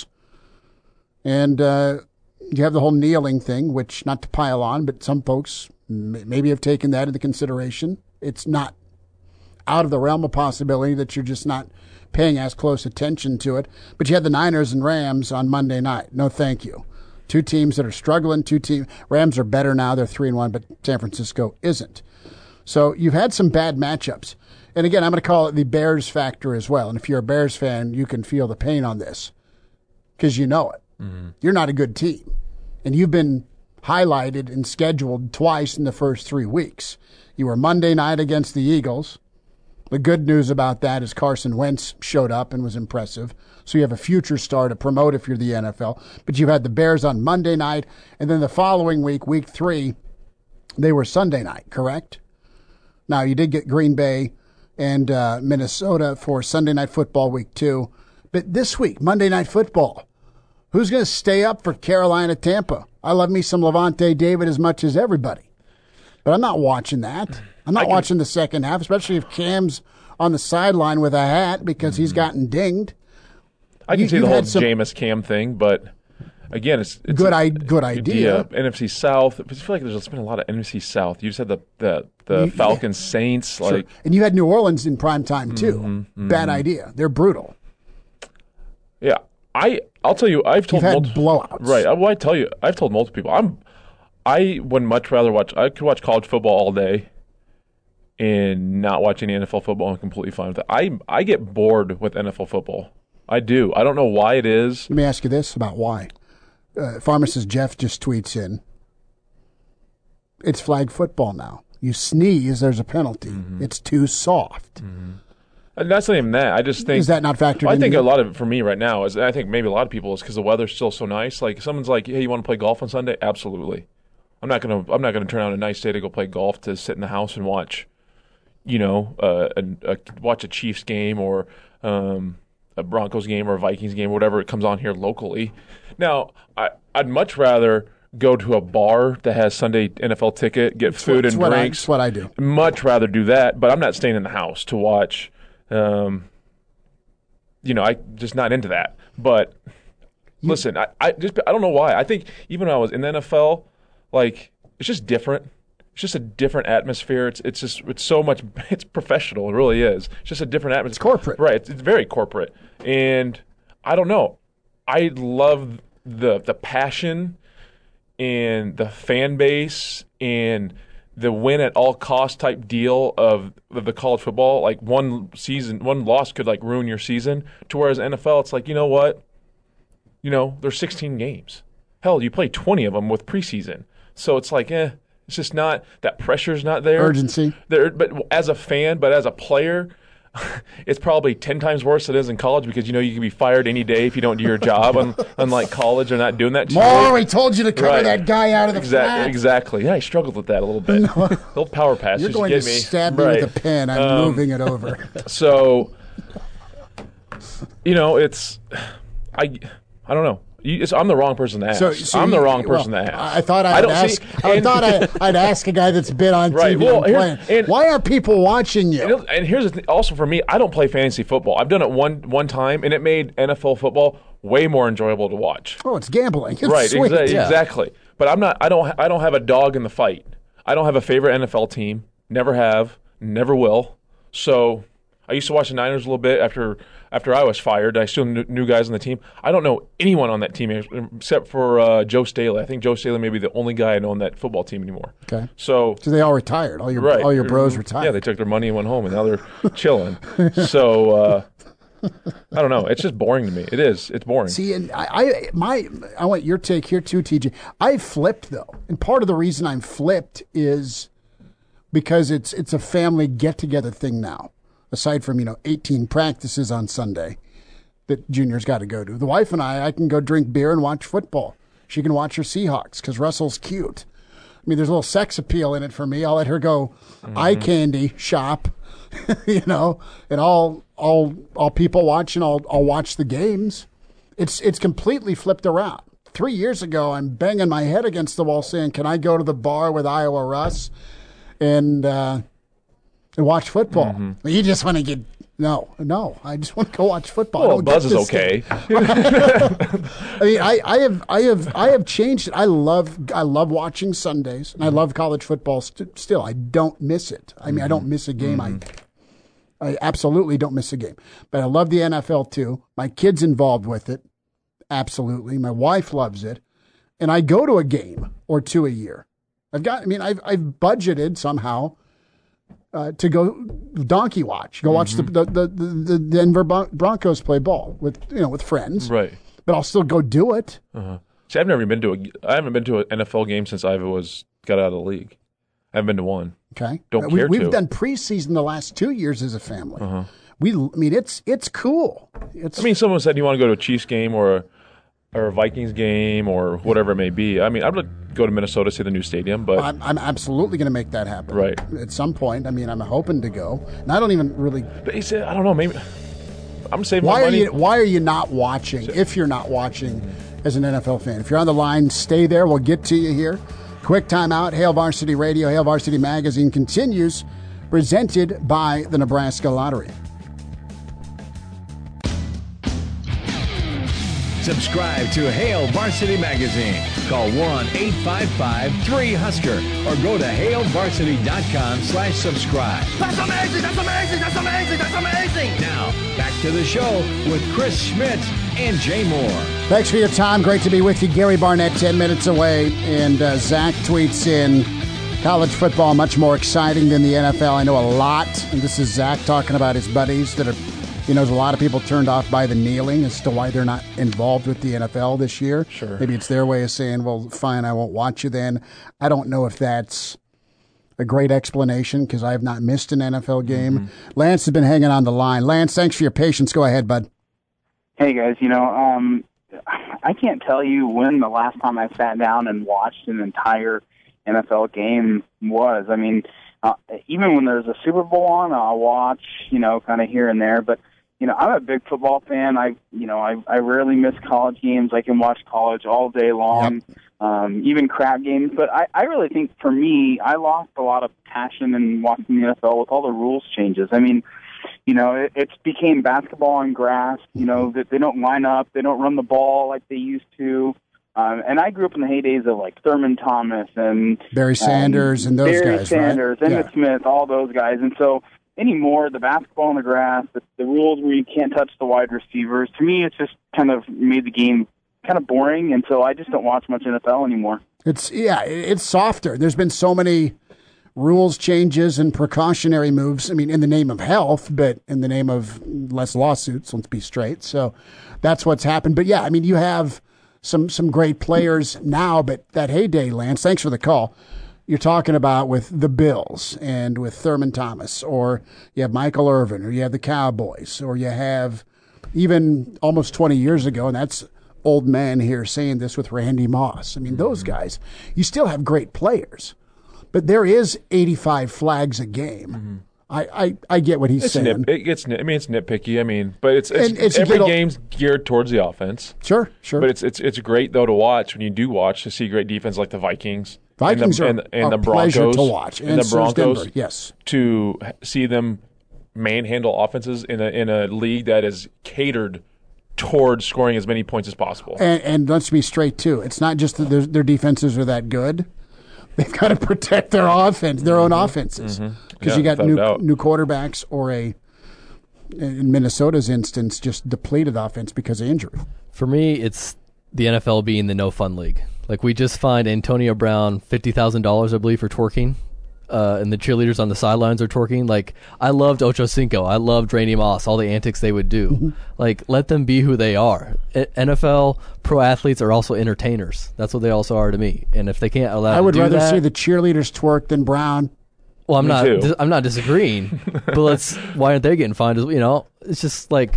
And you have the whole kneeling thing, which, not to pile on, but some folks maybe have taken that into consideration. It's not out of the realm of possibility that you're just not paying as close attention to it. But you had the Niners and Rams on Monday night. No, thank you. 2 teams that are struggling. Rams are better now. They're 3-1, but San Francisco isn't. So you've had some bad matchups. And again, I'm going to call it the Bears factor as well. And if you're a Bears fan, you can feel the pain on this because you know it. Mm-hmm. You're not a good team. And you've been highlighted and scheduled twice in the first 3 weeks. You were Monday night against the Eagles. The good news about that is Carson Wentz showed up and was impressive. So you have a future star to promote if you're the NFL. But you've had the Bears on Monday night, and then the following week, week 3, they were Sunday night, correct? Now, you did get Green Bay and Minnesota for Sunday Night Football week 2. But this week, Monday Night Football, who's going to stay up for Carolina-Tampa? I love me some Levante David as much as everybody. But I'm not watching that. I'm not watching the second half, especially if Cam's on the sideline with a hat because he's gotten dinged. I can see the whole Jameis Cam thing, but again, it's good idea. NFC South. I feel like there's been a lot of NFC South. You just had the Falcons, Saints, sure. And you had New Orleans in prime time too. Bad idea. They're brutal. Yeah, I'll tell you, I've told blowouts. Right. Well, I tell you, I've told multiple people. I would much rather watch. I could watch college football all day and not watch any NFL football. I'm completely fine with that. I get bored with NFL football. I do. I don't know why it is. Let me ask you this about why. Pharmacist Jeff just tweets in, it's flag football now. You sneeze, there's a penalty. Mm-hmm. It's too soft. Mm-hmm. And that's not even that. I just think... Is that not factored in? I think a lot of it for me right now is, I think maybe a lot of people is because the weather's still so nice. Like, someone's like, hey, you want to play golf on Sunday? Absolutely. I'm not gonna turn on a nice day to go play golf to sit in the house and watch, watch a Chiefs game or a Broncos game or a Vikings game, whatever it comes on here locally. Now, I'd much rather go to a bar that has Sunday NFL ticket, get food and drinks. That's what I do. Much rather do that, but I'm not staying in the house to watch. I just not into that. But listen, I don't know why. I think even when I was in the NFL, like, it's just different. It's just a different atmosphere. It's so much. It's professional. It really is. It's just a different atmosphere. It's corporate, right? It's very corporate, and I don't know. I love the passion and the fan base and the win at all cost type deal of the college football. Like one loss could like ruin your season. To whereas NFL, it's like, you know what? There's 16 games. Hell, you play 20 of them with preseason. So it's like, it's just not, that pressure's not there. Urgency. But as a fan, but as a player, it's probably 10 times worse than it is in college because, you can be fired any day if you don't do your job. Unlike college, they're not doing that to you. More, we told you to cover that guy out of the flat. Exactly. Yeah, I struggled with that a little bit. Little power pass. You're going to stab me with a pen. I'm moving it over. So, it's, I don't know. I'm the wrong person to ask. I'm the wrong person to ask. I thought I'd ask a guy that's been on TV playing. Why are people watching you? And here's the thing. Also for me, I don't play fantasy football. I've done it one time, and it made NFL football way more enjoyable to watch. Oh, it's gambling. It's right, sweet. Exactly. But I'm not. I don't have a dog in the fight. I don't have a favorite NFL team. Never have. Never will. So I used to watch the Niners a little bit after I was fired. I still knew guys on the team. I don't know anyone on that team except for Joe Staley. I think Joe Staley may be the only guy I know on that football team anymore. Okay. So they all retired. All your bros retired. Yeah, they took their money and went home, and now they're chilling. So I don't know. It's just boring to me. It is. It's boring. See, and I want your take here too, TJ. I flipped though, and part of the reason I'm flipped is because it's a family get together thing now. Aside from 18 practices on Sunday that Junior's got to go to, the wife and I can go drink beer and watch football. She can watch her Seahawks because Russell's cute. I mean, there's a little sex appeal in it for me. I'll let her go eye candy shop, and I'll people watch and I'll watch the games. It's completely flipped around. 3 years ago, I'm banging my head against the wall saying, "Can I go to the bar with Iowa Russ and watch football?" Mm-hmm. You just want to get no. I just want to go watch football. Well, Buzz is okay. I mean, I have changed it. I love watching Sundays, and I love college football still. I don't miss it. I mean, I don't miss a game. I absolutely don't miss a game. But I love the NFL too. My kid's involved with it. Absolutely. My wife loves it, and I go to a game or two a year. I've budgeted somehow to go donkey watch, watch the Denver Broncos play ball with friends, right? But I'll still go do it. See, I haven't been to an NFL game since I got out of the league. I haven't been to one. Okay, We've done preseason the last 2 years as a family. It's cool. Someone said you want to go to a Chiefs game or a Vikings game or whatever it may be. I mean, I'd like to go to Minnesota, see the new stadium, but I'm absolutely going to make that happen. Right. At some point. I mean, I'm hoping to go. And I don't even really. But he said, I don't know, maybe I'm saving my money. Why are you not watching? If you're not watching as an NFL fan, if you're on the line, stay there. We'll get to you here. Quick timeout. Hail Varsity Radio, Hail Varsity Magazine continues, presented by the Nebraska Lottery. Subscribe to Hail Varsity Magazine. Call 1-855-3-HUSKER or go to hailvarsity.com/subscribe. That's amazing! That's amazing! That's amazing! That's amazing! Now, back to the show with Chris Schmidt and Jay Moore. Thanks for your time. Great to be with you. Gary Barnett, 10 minutes away. And Zach tweets in, college football much more exciting than the NFL. I know a lot. And this is Zach talking about his buddies that are, he knows a lot of people turned off by the kneeling as to why they're not involved with the NFL this year. Sure. Maybe it's their way of saying, well, fine, I won't watch you then. I don't know if that's a great explanation because I have not missed an NFL game. Mm-hmm. Lance has been hanging on the line. Lance, thanks for your patience. Go ahead, bud. Hey, guys. I can't tell you when the last time I sat down and watched an entire NFL game was. I mean, even when there's a Super Bowl on, I'll watch, kind of here and there. But, I'm a big football fan. I rarely miss college games. I can watch college all day long, even crap games. But I really think, for me, I lost a lot of passion in watching the NFL with all the rules changes. I mean, it's became basketball on grass, that they don't line up, they don't run the ball like they used to. And I grew up in the heydays of like Thurman Thomas and Barry Sanders and those Barry guys, Sanders, right? Emmitt Smith, all those guys. And so anymore, the basketball on the grass, the rules where you can't touch the wide receivers, to me, it's just kind of made the game kind of boring. And so I just don't watch much NFL anymore. It's softer. There's been so many rules changes and precautionary moves. I mean, in the name of health, but in the name of less lawsuits, let's be straight. So that's what's happened. But yeah, I mean, you have some great players now, but that heyday, Lance, thanks for the call. You're talking about with the Bills and with Thurman Thomas, or you have Michael Irvin, or you have the Cowboys, or you have even almost 20 years ago, and that's old man here saying this with Randy Moss. I mean, those guys, you still have great players, but there is 85 flags a game. I get what he's saying. It's nitpicky. I mean, but it's every game's geared towards the offense. Sure. But it's great though to watch when you do watch to see great defense like the Vikings. Vikings and are the a pleasure Broncos to watch, and the Broncos. Denver, yes, to see them manhandle offenses in a league that is catered towards scoring as many points as possible. And let's be straight too. It's not just that their defenses are that good. They've got to protect their offense, their own offenses, because you got new quarterbacks, or in Minnesota's instance, just depleted offense because of injury. For me, it's the NFL being the no fun league. Like, we just fined Antonio Brown $50,000, I believe, for twerking, and the cheerleaders on the sidelines are twerking. Like, I loved Ocho Cinco, I loved Randy Moss, all the antics they would do. Like, let them be who they are. NFL pro athletes are also entertainers. That's what they also are to me. And if they can't allow, I would rather that, see the cheerleaders twerk than Brown. Well, I'm not disagreeing, but why aren't they getting fined? You know, it's just like.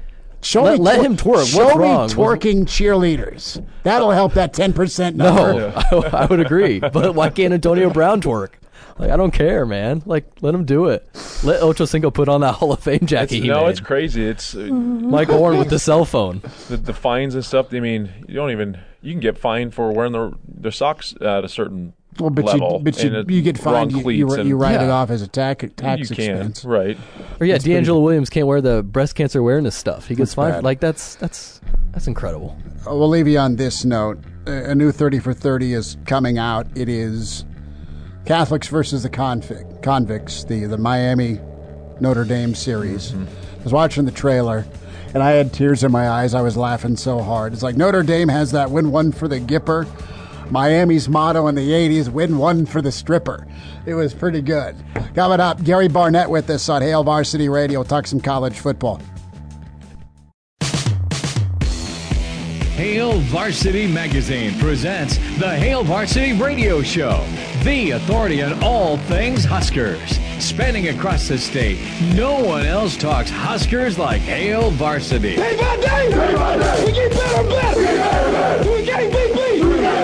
Let him twerk. Show What's me wrong? twerking cheerleaders. That'll help that 10% number. No, I would agree. But why can't Antonio Brown twerk? Like, I don't care, man. Like, let him do it. Let Ocho Cinco put on that Hall of Fame jacket. It's crazy. It's Mike Horn with the cell phone. The fines and stuff. I mean, you can get fined for wearing their socks at a certain level. You get fined. You write it off as a tax expense, right? Or D'Angelo Williams can't wear the breast cancer awareness stuff. He gets fined. Bad. Like, that's incredible. We'll leave you on this note. A new 30 for 30 is coming out. It is Catholics versus the Convicts, the Miami Notre Dame series. I was watching the trailer, and I had tears in my eyes. I was laughing so hard. It's like Notre Dame has that win one for the Gipper. Miami's motto in the 80s, win one for the stripper. It was pretty good. Coming up, Gary Barnett with us on Hail Varsity Radio. We'll talk some college football. Hail Varsity Magazine presents the Hail Varsity Radio Show, the authority on all things Huskers. Spanning across the state, no one else talks Huskers like Hail Varsity. Day by day, we get better and better. We getting beat.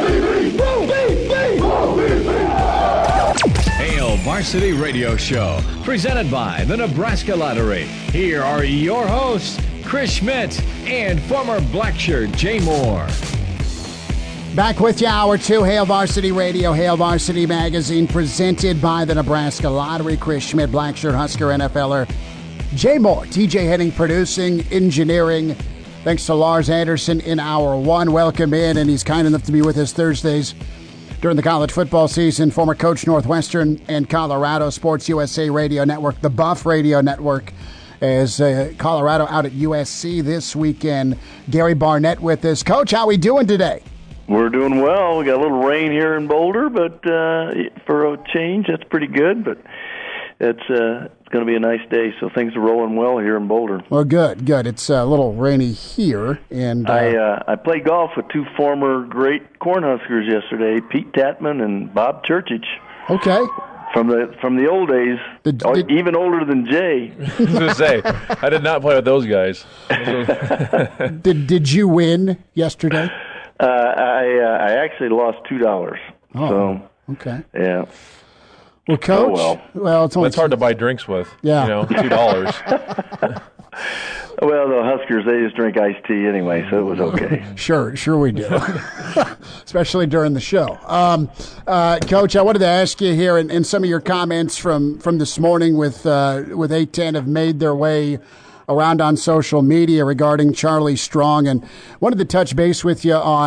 Hail Varsity Radio Show, presented by the Nebraska Lottery. Here are your hosts, Chris Schmidt and former Blackshirt Jay Moore. Back with you, Hour 2, Hail Varsity Radio, Hail Varsity Magazine, presented by the Nebraska Lottery. Chris Schmidt, Blackshirt Husker NFLer. Jay Moore, TJ Henning, producing, engineering. Thanks to Lars Anderson in Hour 1. Welcome in, and he's kind enough to be with us Thursdays during the college football season. Former coach, Northwestern and Colorado, Sports USA Radio Network, the Buff Radio Network, as Colorado out at USC this weekend. Gary Barnett with us. Coach, how we doing today? We're doing well. We got a little rain here in Boulder, but for a change, that's pretty good. But it's going to be a nice day, so things are rolling well here in Boulder. Well, good. It's a little rainy here, and I played golf with two former great Cornhuskers yesterday, Pete Tatman and Bob Churchich. Okay. From the old days, even older than Jay. I was going to say, I did not play with those guys. Did you win yesterday? I actually lost $2. Oh, so, okay. Yeah. Well, Coach. Well, it's only hard to buy drinks with. Yeah. $2. Well, the Huskers, they just drink iced tea anyway, so it was okay. Sure we do. Especially during the show. Coach, I wanted to ask you here, and some of your comments from this morning with 810 have made their way around on social media regarding Charlie Strong, and wanted to touch base with you on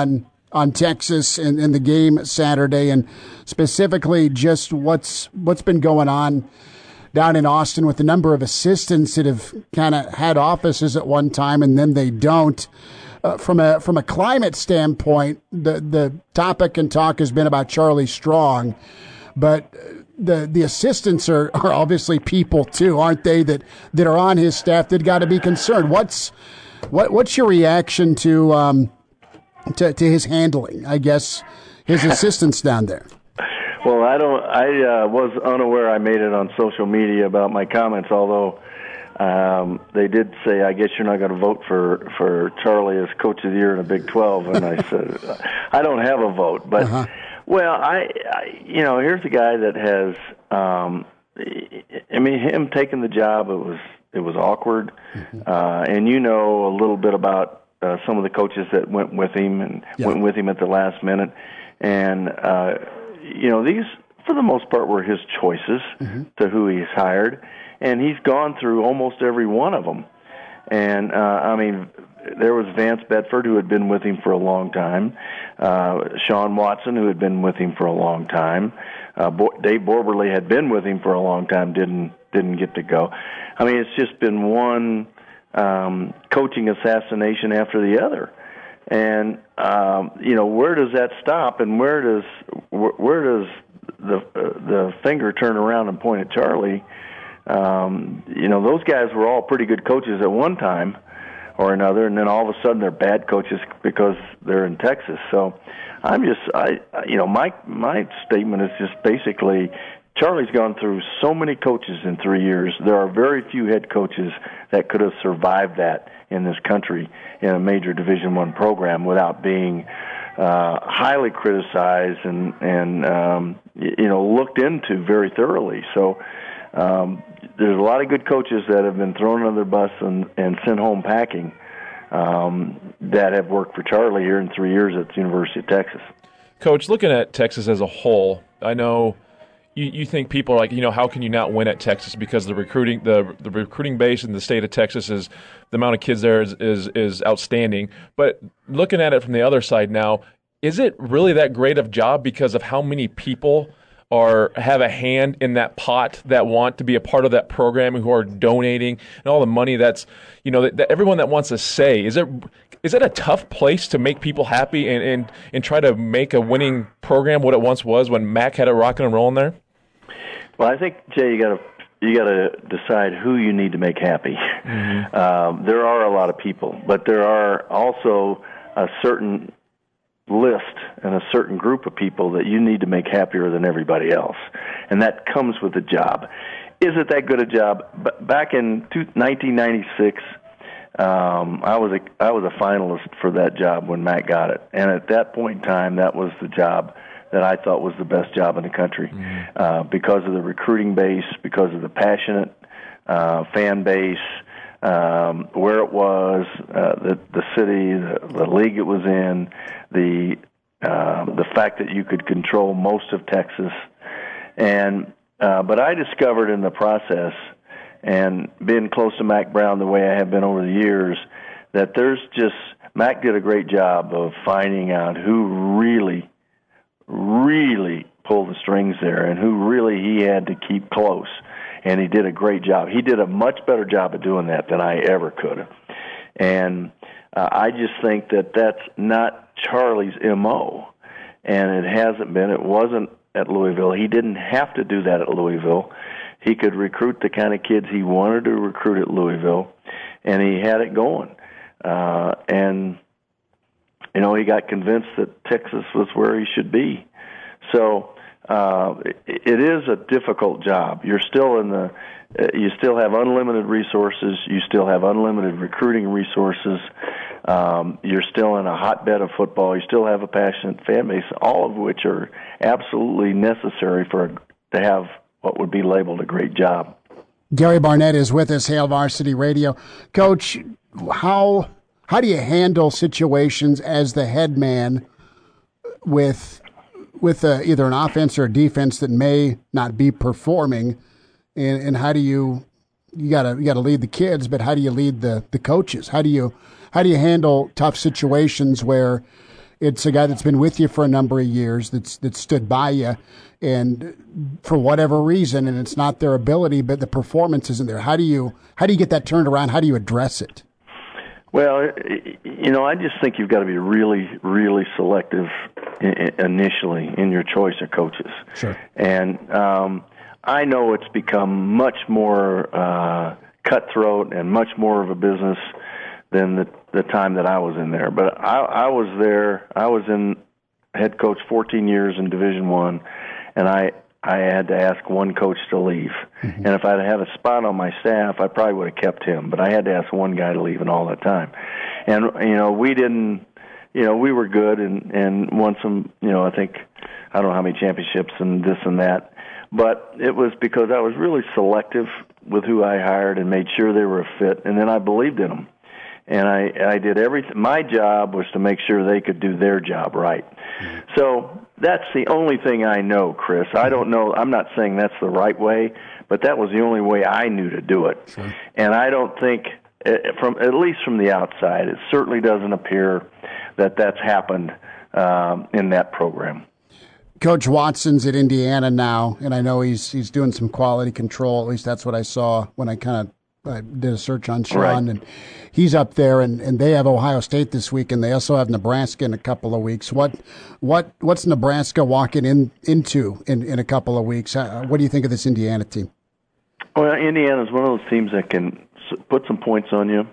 on Texas in the game Saturday, and specifically just what's been going on down in Austin with the number of assistants that have kind of had offices at one time and then they don't. From a climate standpoint, the topic and talk has been about Charlie Strong, but the assistants are obviously people too, aren't they? That are on his staff that got to be concerned. What's your reaction to his handling? I guess his assistants down there. Well, I was unaware I made it on social media about my comments, although they did say, I guess you're not going to vote for Charlie as Coach of the Year in the Big 12. And I said, I don't have a vote. But, well, I here's a guy that has, him taking the job, it was awkward. And you know a little bit about some of the coaches that went with him and went with him at the last minute. And, these, for the most part, were his choices to who he's hired. And he's gone through almost every one of them. And, there was Vance Bedford, who had been with him for a long time. Sean Watson, who had been with him for a long time. Dave Borberly had been with him for a long time, didn't get to go. It's just been one coaching assassination after the other. And, where does that stop, and where does the finger turn around and point at Charlie? Those guys were all pretty good coaches at one time or another, and then all of a sudden they're bad coaches because they're in Texas. So my statement is just basically Charlie's gone through so many coaches in 3 years. There are very few head coaches that could have survived that in this country in a major Division I program without being highly criticized and looked into very thoroughly. So there's a lot of good coaches that have been thrown under the bus and sent home packing that have worked for Charlie here in 3 years at the University of Texas. Coach, looking at Texas as a whole, I know you think people are like, how can you not win at Texas because the recruiting base in the state of Texas is the amount of kids there is outstanding. But looking at it from the other side now, is it really that great of a job because of how many people have a hand in that pot that want to be a part of that program, who are donating, and all the money that's, that everyone that wants to say? Is it a tough place to make people happy and try to make a winning program what it once was when Mac had it rocking and rolling there? Well, I think, Jay, you got to decide who you need to make happy. There are a lot of people, but there are also a certain list and a certain group of people that you need to make happier than everybody else, and that comes with the job. Is it that good a job? Back in 1996, I was a finalist for that job when Matt got it, and at that point in time, that was the job that I thought was the best job in the country because of the recruiting base, because of the passionate fan base, where it was, the city, the league it was in, the fact that you could control most of Texas, and but I discovered in the process, and being close to Mack Brown the way I have been over the years, that Mack did a great job of finding out who really pulled the strings there and who really he had to keep close. And he did a great job. He did a much better job of doing that than I ever could have. And I just think that that's not Charlie's MO. And it hasn't been. It wasn't at Louisville. He didn't have to do that at Louisville. He could recruit the kind of kids he wanted to recruit at Louisville, and he had it going. He got convinced that Texas was where he should be. So it is a difficult job. You're still you still have unlimited resources. You still have unlimited recruiting resources. You're still in a hotbed of football. You still have a passionate fan base, all of which are absolutely necessary to have what would be labeled a great job. Gary Barnett is with us, Hail Varsity Radio. Coach, how do you handle situations as the head man with either an offense or a defense that may not be performing, and how do you gotta lead the kids, but how do you lead the coaches? How do you handle tough situations where It's a guy that's been with you for a number of years, that's stood by you, and for whatever reason, and it's not their ability, but the performance isn't there. How do you get that turned around? How do you address it? Well, I just think you've got to be really, really selective initially in your choice of coaches. Sure. And I know it's become much more cutthroat and much more of a business than the time that I was in there. But I was there. I was in head coach 14 years in Division I, and I had to ask one coach to leave. Mm-hmm. And if I'd had a spot on my staff, I probably would have kept him. But I had to ask one guy to leave and all that time. And, we didn't, we were good and won some, I think, I don't know how many championships and this and that. But it was because I was really selective with who I hired and made sure they were a fit. And then I believed in them. And I did everything. My job was to make sure they could do their job right. Mm-hmm. So that's the only thing I know, Chris. I don't know. I'm not saying that's the right way, but that was the only way I knew to do it. Sure. And I don't think, at least from the outside, it certainly doesn't appear that that's happened in that program. Coach Watson's at Indiana now, and I know he's doing some quality control. At least that's what I saw when I kind of did a search on Sean, right. And he's up there, and they have Ohio State this week, and they also have Nebraska in a couple of weeks. What's Nebraska walking into in a couple of weeks? What do you think of this Indiana team? Well, Indiana's one of those teams that can put some points on you.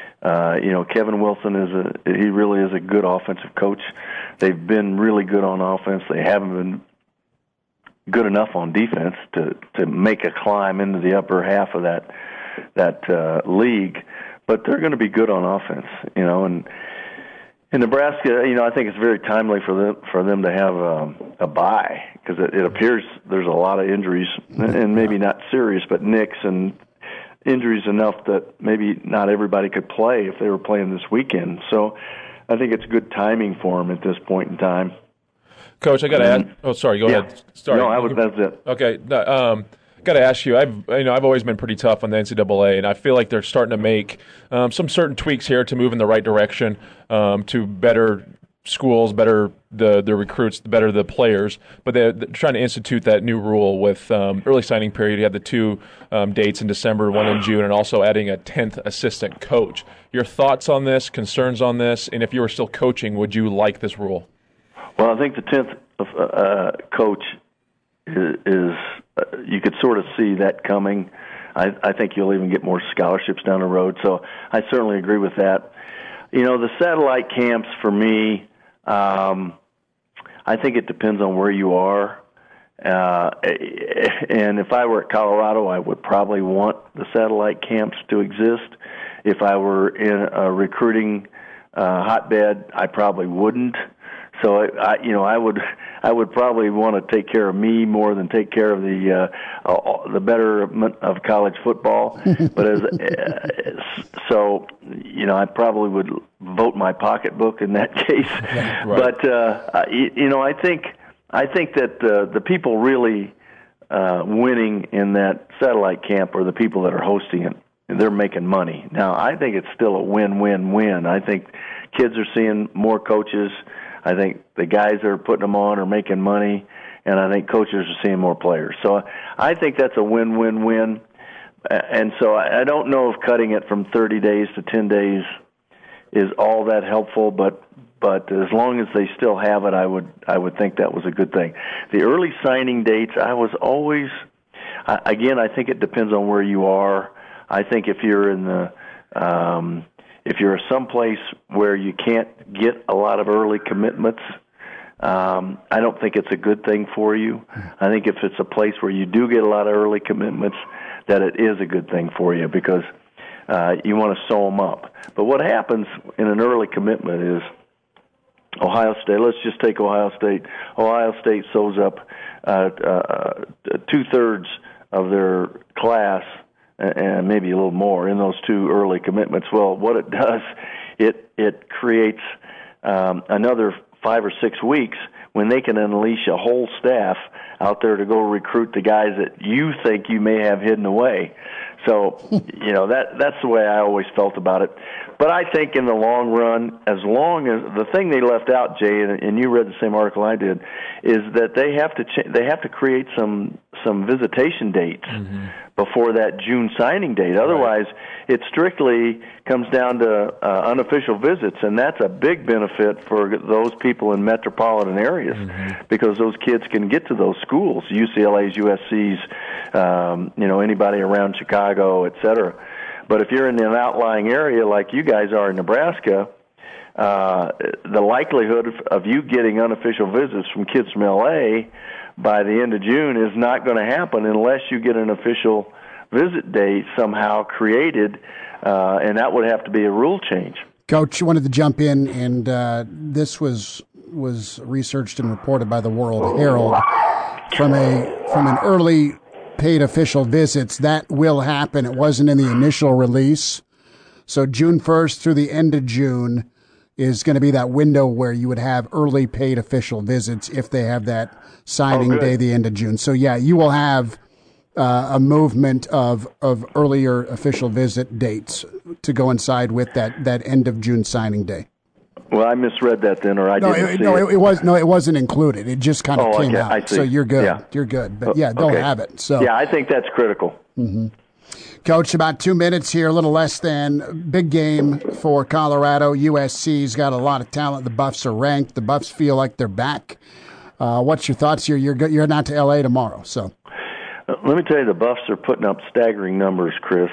Kevin Wilson he really is a good offensive coach. They've been really good on offense. They haven't been good enough on defense to make a climb into the upper half of that league, but they're going to be good on offense, and in Nebraska, I think it's very timely for them to have a bye, because it appears there's a lot of injuries, and maybe not serious, but nicks and injuries enough that maybe not everybody could play if they were playing this weekend. So I think it's good timing for them at this point in time. Coach, I got to add. Oh, sorry. Go ahead. Sorry. No, that's it. Okay. Got to ask you. I've always been pretty tough on the NCAA, and I feel like they're starting to make some certain tweaks here to move in the right direction, to better schools, better the recruits, better the players. But they're trying to institute that new rule with early signing period. You have the two dates in December, one in June, and also adding a 10th assistant coach. Your thoughts on this? Concerns on this? And if you were still coaching, would you like this rule? Well, I think the 10th coach is you could sort of see that coming. I think you'll even get more scholarships down the road. So I certainly agree with that. The satellite camps for me, I think it depends on where you are. And if I were at Colorado, I would probably want the satellite camps to exist. If I were in a recruiting hotbed, I probably wouldn't. So I would probably want to take care of me more than take care of the betterment of college football. But I probably would vote my pocketbook in that case. Right. But I think that the people really winning in that satellite camp are the people that are hosting it. They're making money. Now, I think it's still a win-win-win. I think kids are seeing more coaches. I think the guys that are putting them on are making money, and I think coaches are seeing more players. So I think that's a win-win-win. And so I don't know if cutting it from 30 days to 10 days is all that helpful, but as long as they still have it, I would think that was a good thing. The early signing dates, I was always, again, I think it depends on where you are. I think if you're in if you're someplace where you can't get a lot of early commitments, I don't think it's a good thing for you. I think if it's a place where you do get a lot of early commitments, that it is a good thing for you, because you want to sew them up. But what happens in an early commitment is Ohio State, let's just take Ohio State. Ohio State sews up 2/3 of their class, and maybe a little more in those two early commitments. Well, what it does, it creates another 5 or 6 weeks when they can unleash a whole staff out there to go recruit the guys that you think you may have hidden away. So, that's the way I always felt about it. But I think in the long run, as long as the thing they left out, Jay, and you read the same article I did, is that they have to create some visitation dates before that June signing date. Otherwise, it strictly comes down to unofficial visits, and that's a big benefit for those people in metropolitan areas because those kids can get to those schools, UCLA's, USC's, anybody around Chicago, et cetera. But if you're in an outlying area like you guys are in Nebraska, the likelihood of you getting unofficial visits from kids from L.A. by the end of June is not going to happen unless you get an official visit date somehow created, and that would have to be a rule change. Coach, you wanted to jump in, and this was researched and reported by the World Herald from an early paid official visits. That will happen. It wasn't in the initial release. So June 1st through the end of June is going to be that window where you would have early paid official visits if they have that signing day, the end of June. So, yeah, you will have a movement of earlier official visit dates to coincide with that end of June signing day. Well, I misread that then, or I didn't see it. It wasn't included. It just kind of came out. I see. So you're good. Yeah. You're good. But they'll have it. So yeah, I think that's critical. Mm-hmm. Coach, about 2 minutes here, a little less than. Big game for Colorado. USC's got a lot of talent. The Buffs are ranked. The Buffs feel like they're back. What's your thoughts here? You're not to L.A. tomorrow, so. Let me tell you, the Buffs are putting up staggering numbers, Chris.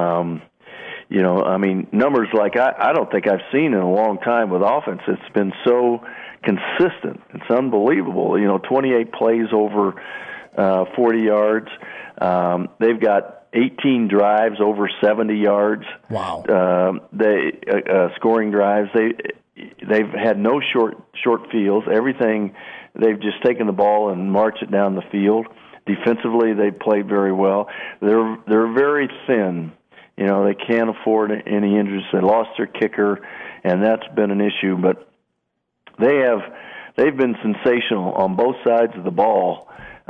Numbers like I don't think I've seen in a long time with offense. It's been so consistent. It's unbelievable. 28 plays over 40 yards. They've got 18 drives over 70 yards. Wow. Scoring drives. They've had no short fields. Everything, they've just taken the ball and marched it down the field. Defensively, they played very well. They're very thin. They can't afford any injuries. They lost their kicker, and that's been an issue. But they've been sensational on both sides of the ball.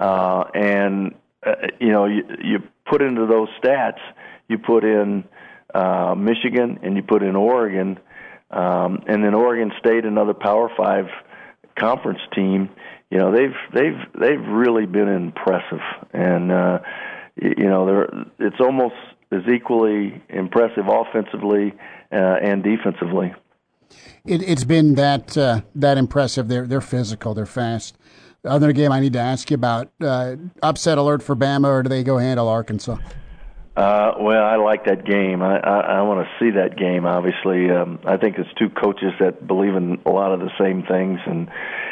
You put into those stats, you put in Michigan and you put in Oregon, and then Oregon State, another Power 5 conference team. They've really been impressive, and it's almost as equally impressive offensively and defensively. It's been that impressive. They're physical. They're fast. The other game I need to ask you about, upset alert for Bama, or do they go handle Arkansas? Well, I like that game. I want to see that game, obviously. I think it's two coaches that believe in a lot of the same things, and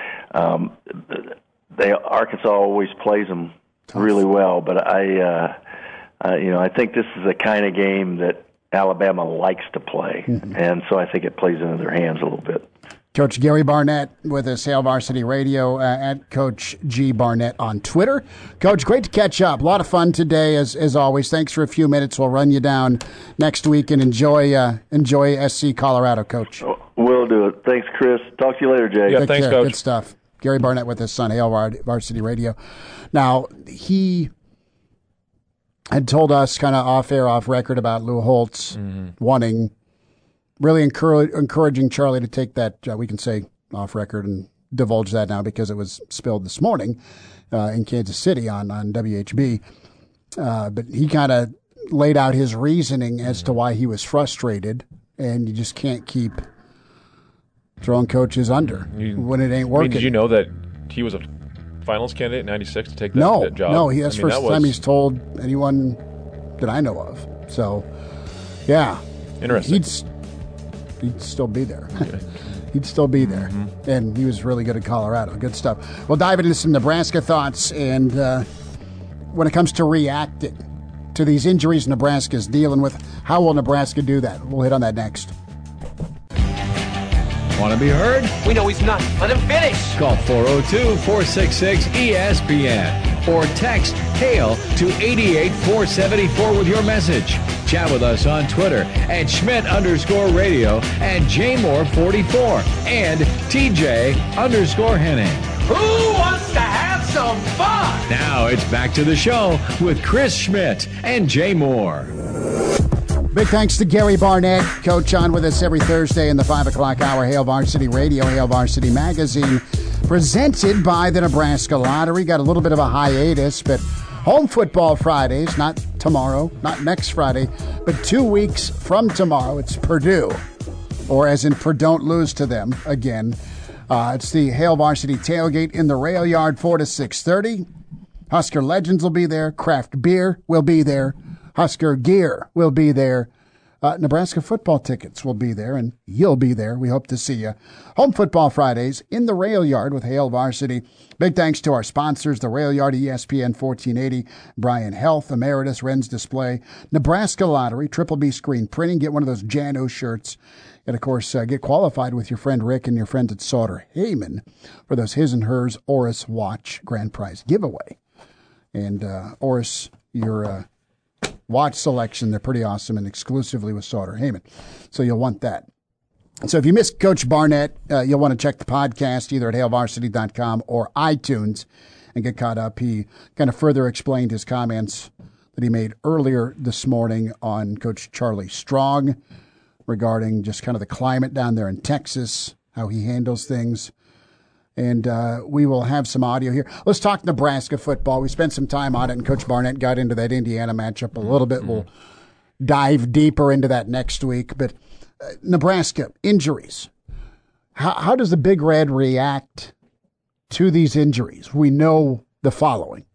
Arkansas always plays them really well, but I think this is the kind of game that Alabama likes to play, and so I think it plays into their hands a little bit. Coach Gary Barnett with us, Hail Varsity Radio, at Coach G. Barnett on Twitter. Coach, great to catch up. A lot of fun today, as always. Thanks for a few minutes. We'll run you down next week, and enjoy SC Colorado, Coach. We'll do it. Thanks, Chris. Talk to you later, Jay. Yeah, thanks, Coach. Good stuff. Gary Barnett with us on Hail Varsity Radio. Now, he had told us kind of off-air, off-record about Lou Holtz wanting, really encouraging Charlie to take that, we can say off-record and divulge that now because it was spilled this morning in Kansas City on WHB. But he kind of laid out his reasoning as to why he was frustrated, and you just can't keep throwing coaches under when it ain't working. Did you know that he was a finals candidate in '96 to take that job? No, that's the first time he's told anyone that I know of. So, yeah. Interesting. He'd still be there. He'd still be there. And he was really good at Colorado. Good stuff. We'll dive into some Nebraska thoughts. And when it comes to reacting to these injuries Nebraska's dealing with, how will Nebraska do that? We'll hit on that next. Want to be heard? We know he's not. Let him finish. Call 402-466-ESPN or text HAIL to 88474 with your message. Chat with us on Twitter at Schmidt_radio and JMore44 and TJ_Henning. Who wants to have some fun. Now it's back to the show with Chris Schmidt and Jay Moore. Big thanks to Gary Barnett, coach, on with us every Thursday in the 5 o'clock hour. Hail Varsity Radio, Hail Varsity Magazine, presented by the Nebraska Lottery. Got a little bit of a hiatus, but home football Fridays, not tomorrow, not next Friday, but 2 weeks from tomorrow. It's Purdue, or as in don't lose to them again. It's the Hail Varsity Tailgate in the Rail Yard, 4 to 6:30. Husker Legends will be there. Craft Beer will be there. Husker Gear will be there. Nebraska football tickets will be there, and you'll be there. We hope to see you. Home Football Fridays in the Rail Yard with Hail Varsity. Big thanks to our sponsors, the Rail Yard, ESPN 1480, Bryan Health, Emeritus, Ren's Display, Nebraska Lottery, Triple B Screen Printing. Get one of those Jano shirts. And, of course, get qualified with your friend Rick and your friends at Sauter Heyman for those his and hers Oris watch grand prize giveaway. And, Oris, your watch selection, they're pretty awesome and exclusively with Sauter Heyman. So you'll want that. So if you missed Coach Barnett, you'll want to check the podcast either at hailvarsity.com or iTunes and get caught up. He kind of further explained his comments that he made earlier this morning on Coach Charlie Strong regarding just kind of the climate down there in Texas, how he handles things. And we will have some audio here. Let's talk Nebraska football. We spent some time on it, and Coach Barnett got into that Indiana matchup a little bit. We'll dive deeper into that next week. But Nebraska, injuries. How does the Big Red react to these injuries? We know the following.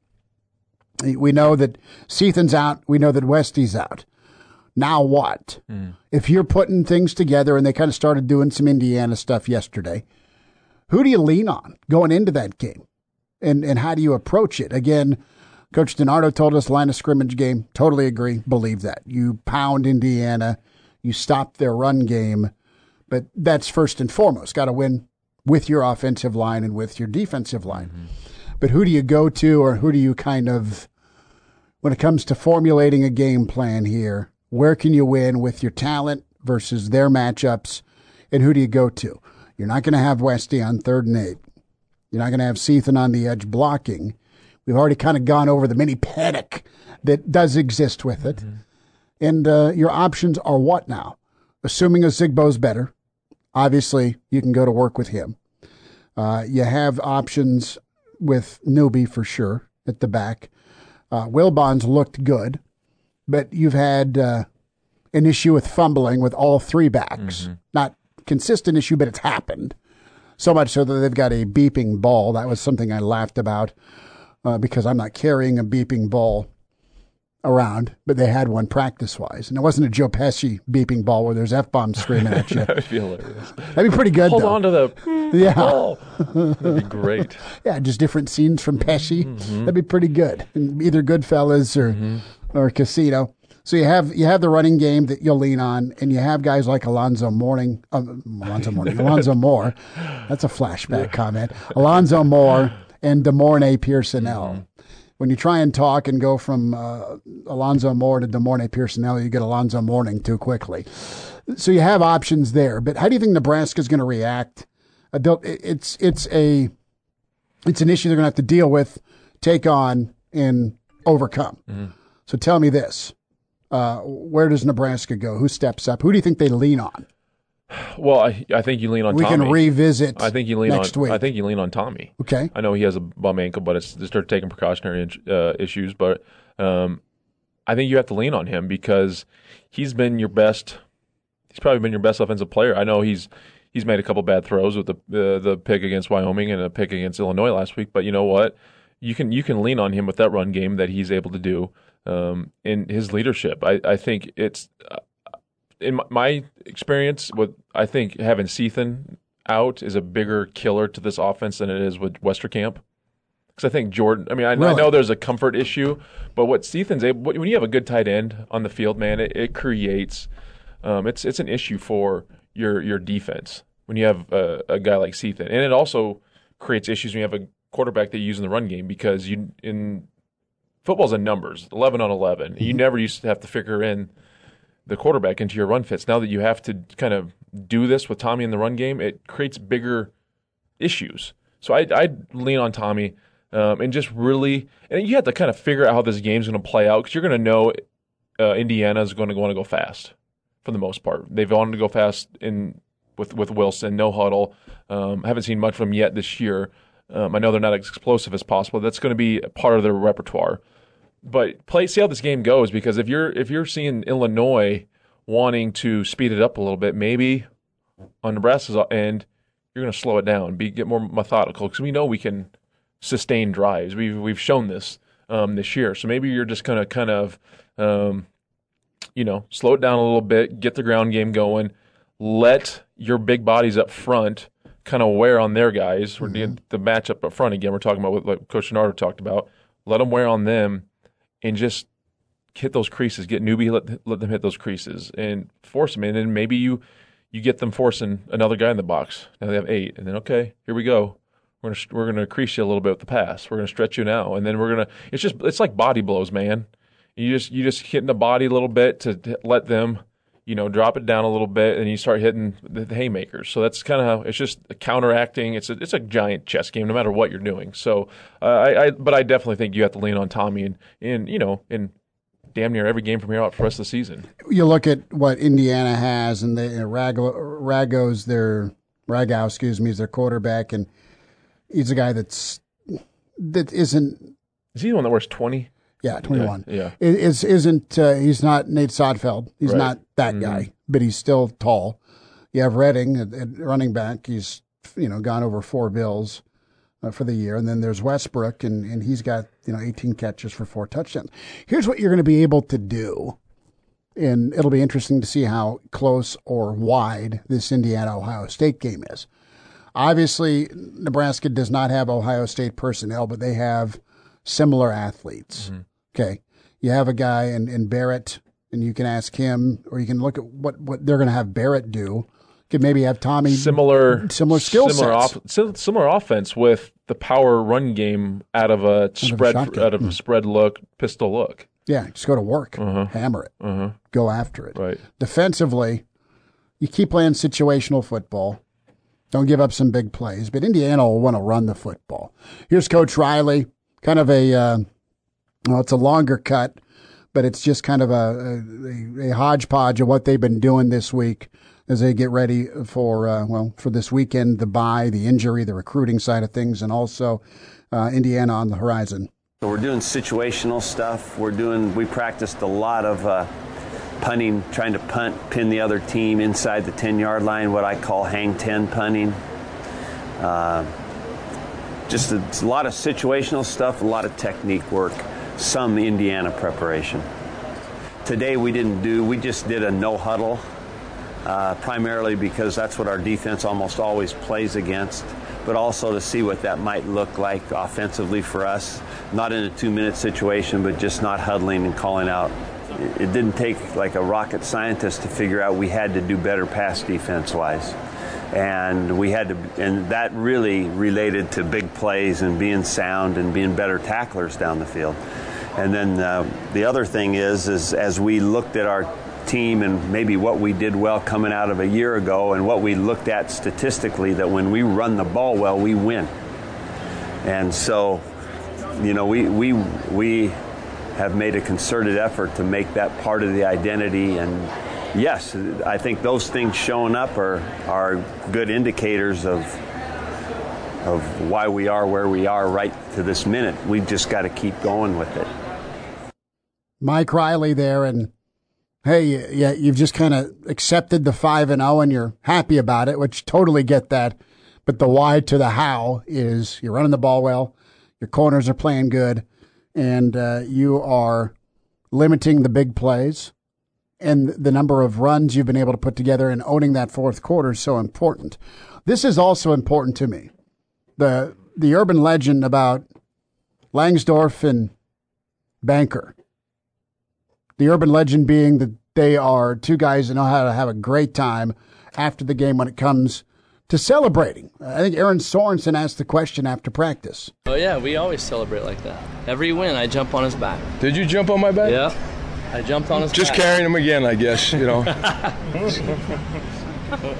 We know that Seathan's out. We know that Westy's out. Now what? If you're putting things together, and they kind of started doing some Indiana stuff yesterday, who do you lean on going into that game? And how do you approach it? Again, Coach DiNardo told us line of scrimmage game. Totally agree. Believe that. You pound Indiana. You stop their run game. But that's first and foremost. Got to win with your offensive line and with your defensive line. But who do you go to, or who do you kind of, when it comes to formulating a game plan here, where can you win with your talent versus their matchups, and who do you go to? You're not going to have Westy on 3rd and 8. You're not going to have Seathan on the edge blocking. We've already kind of gone over the mini panic that does exist with it. And your options are what now? Assuming Ozigbo's better, obviously you can go to work with him. You have options with Newby for sure at the back. Wilbon's looked good, but you've had an issue with fumbling with all three backs. Not consistent issue, but it's happened. So much so that they've got a beeping ball. That was something I laughed about because I'm not carrying a beeping ball around, but they had one practice-wise. And it wasn't a Joe Pesci beeping ball where there's F-bombs screaming at you. That would be hilarious. That'd be pretty good, Hold though. on to the ball. That'd be great. Yeah, just different scenes from Pesci. That'd be pretty good. And either Goodfellas or Casino. So you have the running game that you'll lean on, and you have guys like Alonzo Moore. That's a flashback comment. Alonzo Moore and DeMornay Pearsonell. When you try and talk and go from Alonzo Moore to DeMornay Pearsonell, you get Alonzo Mourning too quickly. So you have options there. But how do you think Nebraska's going to react? It's an issue they're going to have to deal with, take on, and overcome. So tell me this. Where does Nebraska go? Who steps up? Who do you think they lean on? Well, I think you lean on Tommy. We can revisit I think you lean next on, week. I think you lean on Tommy. Okay. I know he has a bum ankle, but it's just they're taking precautionary issues. But I think you have to lean on him because he's been your best. He's probably been your best offensive player. I know he's made a couple bad throws with the pick against Wyoming and a pick against Illinois last week. But you know what? You can lean on him with that run game that he's able to do in his leadership. I think it's. In my experience, I think having Seathan out is a bigger killer to this offense than it is with Westerkamp. Because I think Jordan. I mean, I know there's a comfort issue, but what Seathan's able. When you have a good tight end on the field, man, it creates. It's an issue for your defense when you have a guy like Seathan, and it also creates issues when you have a quarterback that you use in the run game because football's in numbers, 11 on 11. You never used to have to figure in the quarterback into your run fits. Now that you have to kind of do this with Tommy in the run game, it creates bigger issues. So I'd lean on Tommy. and just really – and you have to kind of figure out how this game's going to play out because you're going to know Indiana is going to want to go fast for the most part. They've wanted to go fast with Wilson, no huddle. Haven't seen much of them yet this year. I know they're not as explosive as possible. That's going to be a part of their repertoire. But see how this game goes, because if you're seeing Illinois wanting to speed it up a little bit, maybe on Nebraska's end, you're going to slow it down, get more methodical, because we know we can sustain drives. We've shown this this year. So maybe you're just going to kind of slow it down a little bit, get the ground game going, let your big bodies up front kind of wear on their guys. Mm-hmm. The matchup up front, again, we're talking about what Coach Nardo talked about. Let them wear on them and just hit those creases. Get Newby, let them hit those creases and force them in. And maybe you get them forcing another guy in the box. Now they have 8. And then, okay, here we go. We're gonna crease you a little bit with the pass. We're gonna stretch you now. And then it's like body blows, man. You just hit in the body a little bit to let them, drop it down a little bit, and you start hitting the haymakers. So that's kind of how it's just counteracting. It's a giant chess game, no matter what you're doing. So, but I definitely think you have to lean on Tommy in damn near every game from here out for the rest of the season. You look at what Indiana has, and Ragow's their quarterback, and he's a guy that isn't. Is he the one that wears 20? Yeah, 21. Yeah. He's not Nate Sodfeld. He's not that guy, but he's still tall. You have Redding at running back. He's, gone over 4 bills for the year. And then there's Westbrook, and he's got, 18 catches for 4 touchdowns. Here's what you're going to be able to do. And it'll be interesting to see how close or wide this Indiana-Ohio State game is. Obviously, Nebraska does not have Ohio State personnel, but they have similar athletes. Mm-hmm. Okay. You have a guy in Barrett, and you can ask him, or you can look at what they're going to have Barrett do. You could maybe have Tommy similar skill sets. Similar offense with the power run game out of a spread look, pistol look. Yeah, just go to work, hammer it, go after it. Right. Defensively, you keep playing situational football. Don't give up some big plays, but Indiana will want to run the football. Here's Coach Riley, kind of it's a longer cut, but it's just kind of a hodgepodge of what they've been doing this week as they get ready for this weekend, the bye, the injury, the recruiting side of things, and also Indiana on the horizon. So we're doing situational stuff. We practiced a lot of punting, trying to pin the other team inside the 10-yard line, what I call hang 10 punting. Just a lot of situational stuff, a lot of technique work, some Indiana preparation. Today we just did a no huddle, primarily because that's what our defense almost always plays against, but also to see what that might look like offensively for us, not in a 2-minute situation, but just not huddling and calling out. It didn't take like a rocket scientist to figure out we had to do better pass defense-wise. And and that really related to big plays and being sound and being better tacklers down the field. And then the other thing is as we looked at our team and maybe what we did well coming out of a year ago and what we looked at statistically, that when we run the ball well, we win. And so, we have made a concerted effort to make that part of the identity. And yes, I think those things showing up are good indicators of why we are where we are right to this minute. We've just got to keep going with it. Mike Riley there, and hey, yeah, you've just kind of accepted the 5-0 and you're happy about it, which totally get that. But the why to the how is you're running the ball well, your corners are playing good, and you are limiting the big plays. And the number of runs you've been able to put together and owning that fourth quarter is so important. This is also important to me. The urban legend about Langsdorf and Banker. The urban legend being that they are two guys that know how to have a great time after the game when it comes to celebrating. I think Aaron Sorensen asked the question after practice. Oh, yeah, we always celebrate like that. Every win, I jump on his back. Did you jump on my back? Yeah. I jumped on his Just back. carrying him again, I guess, No,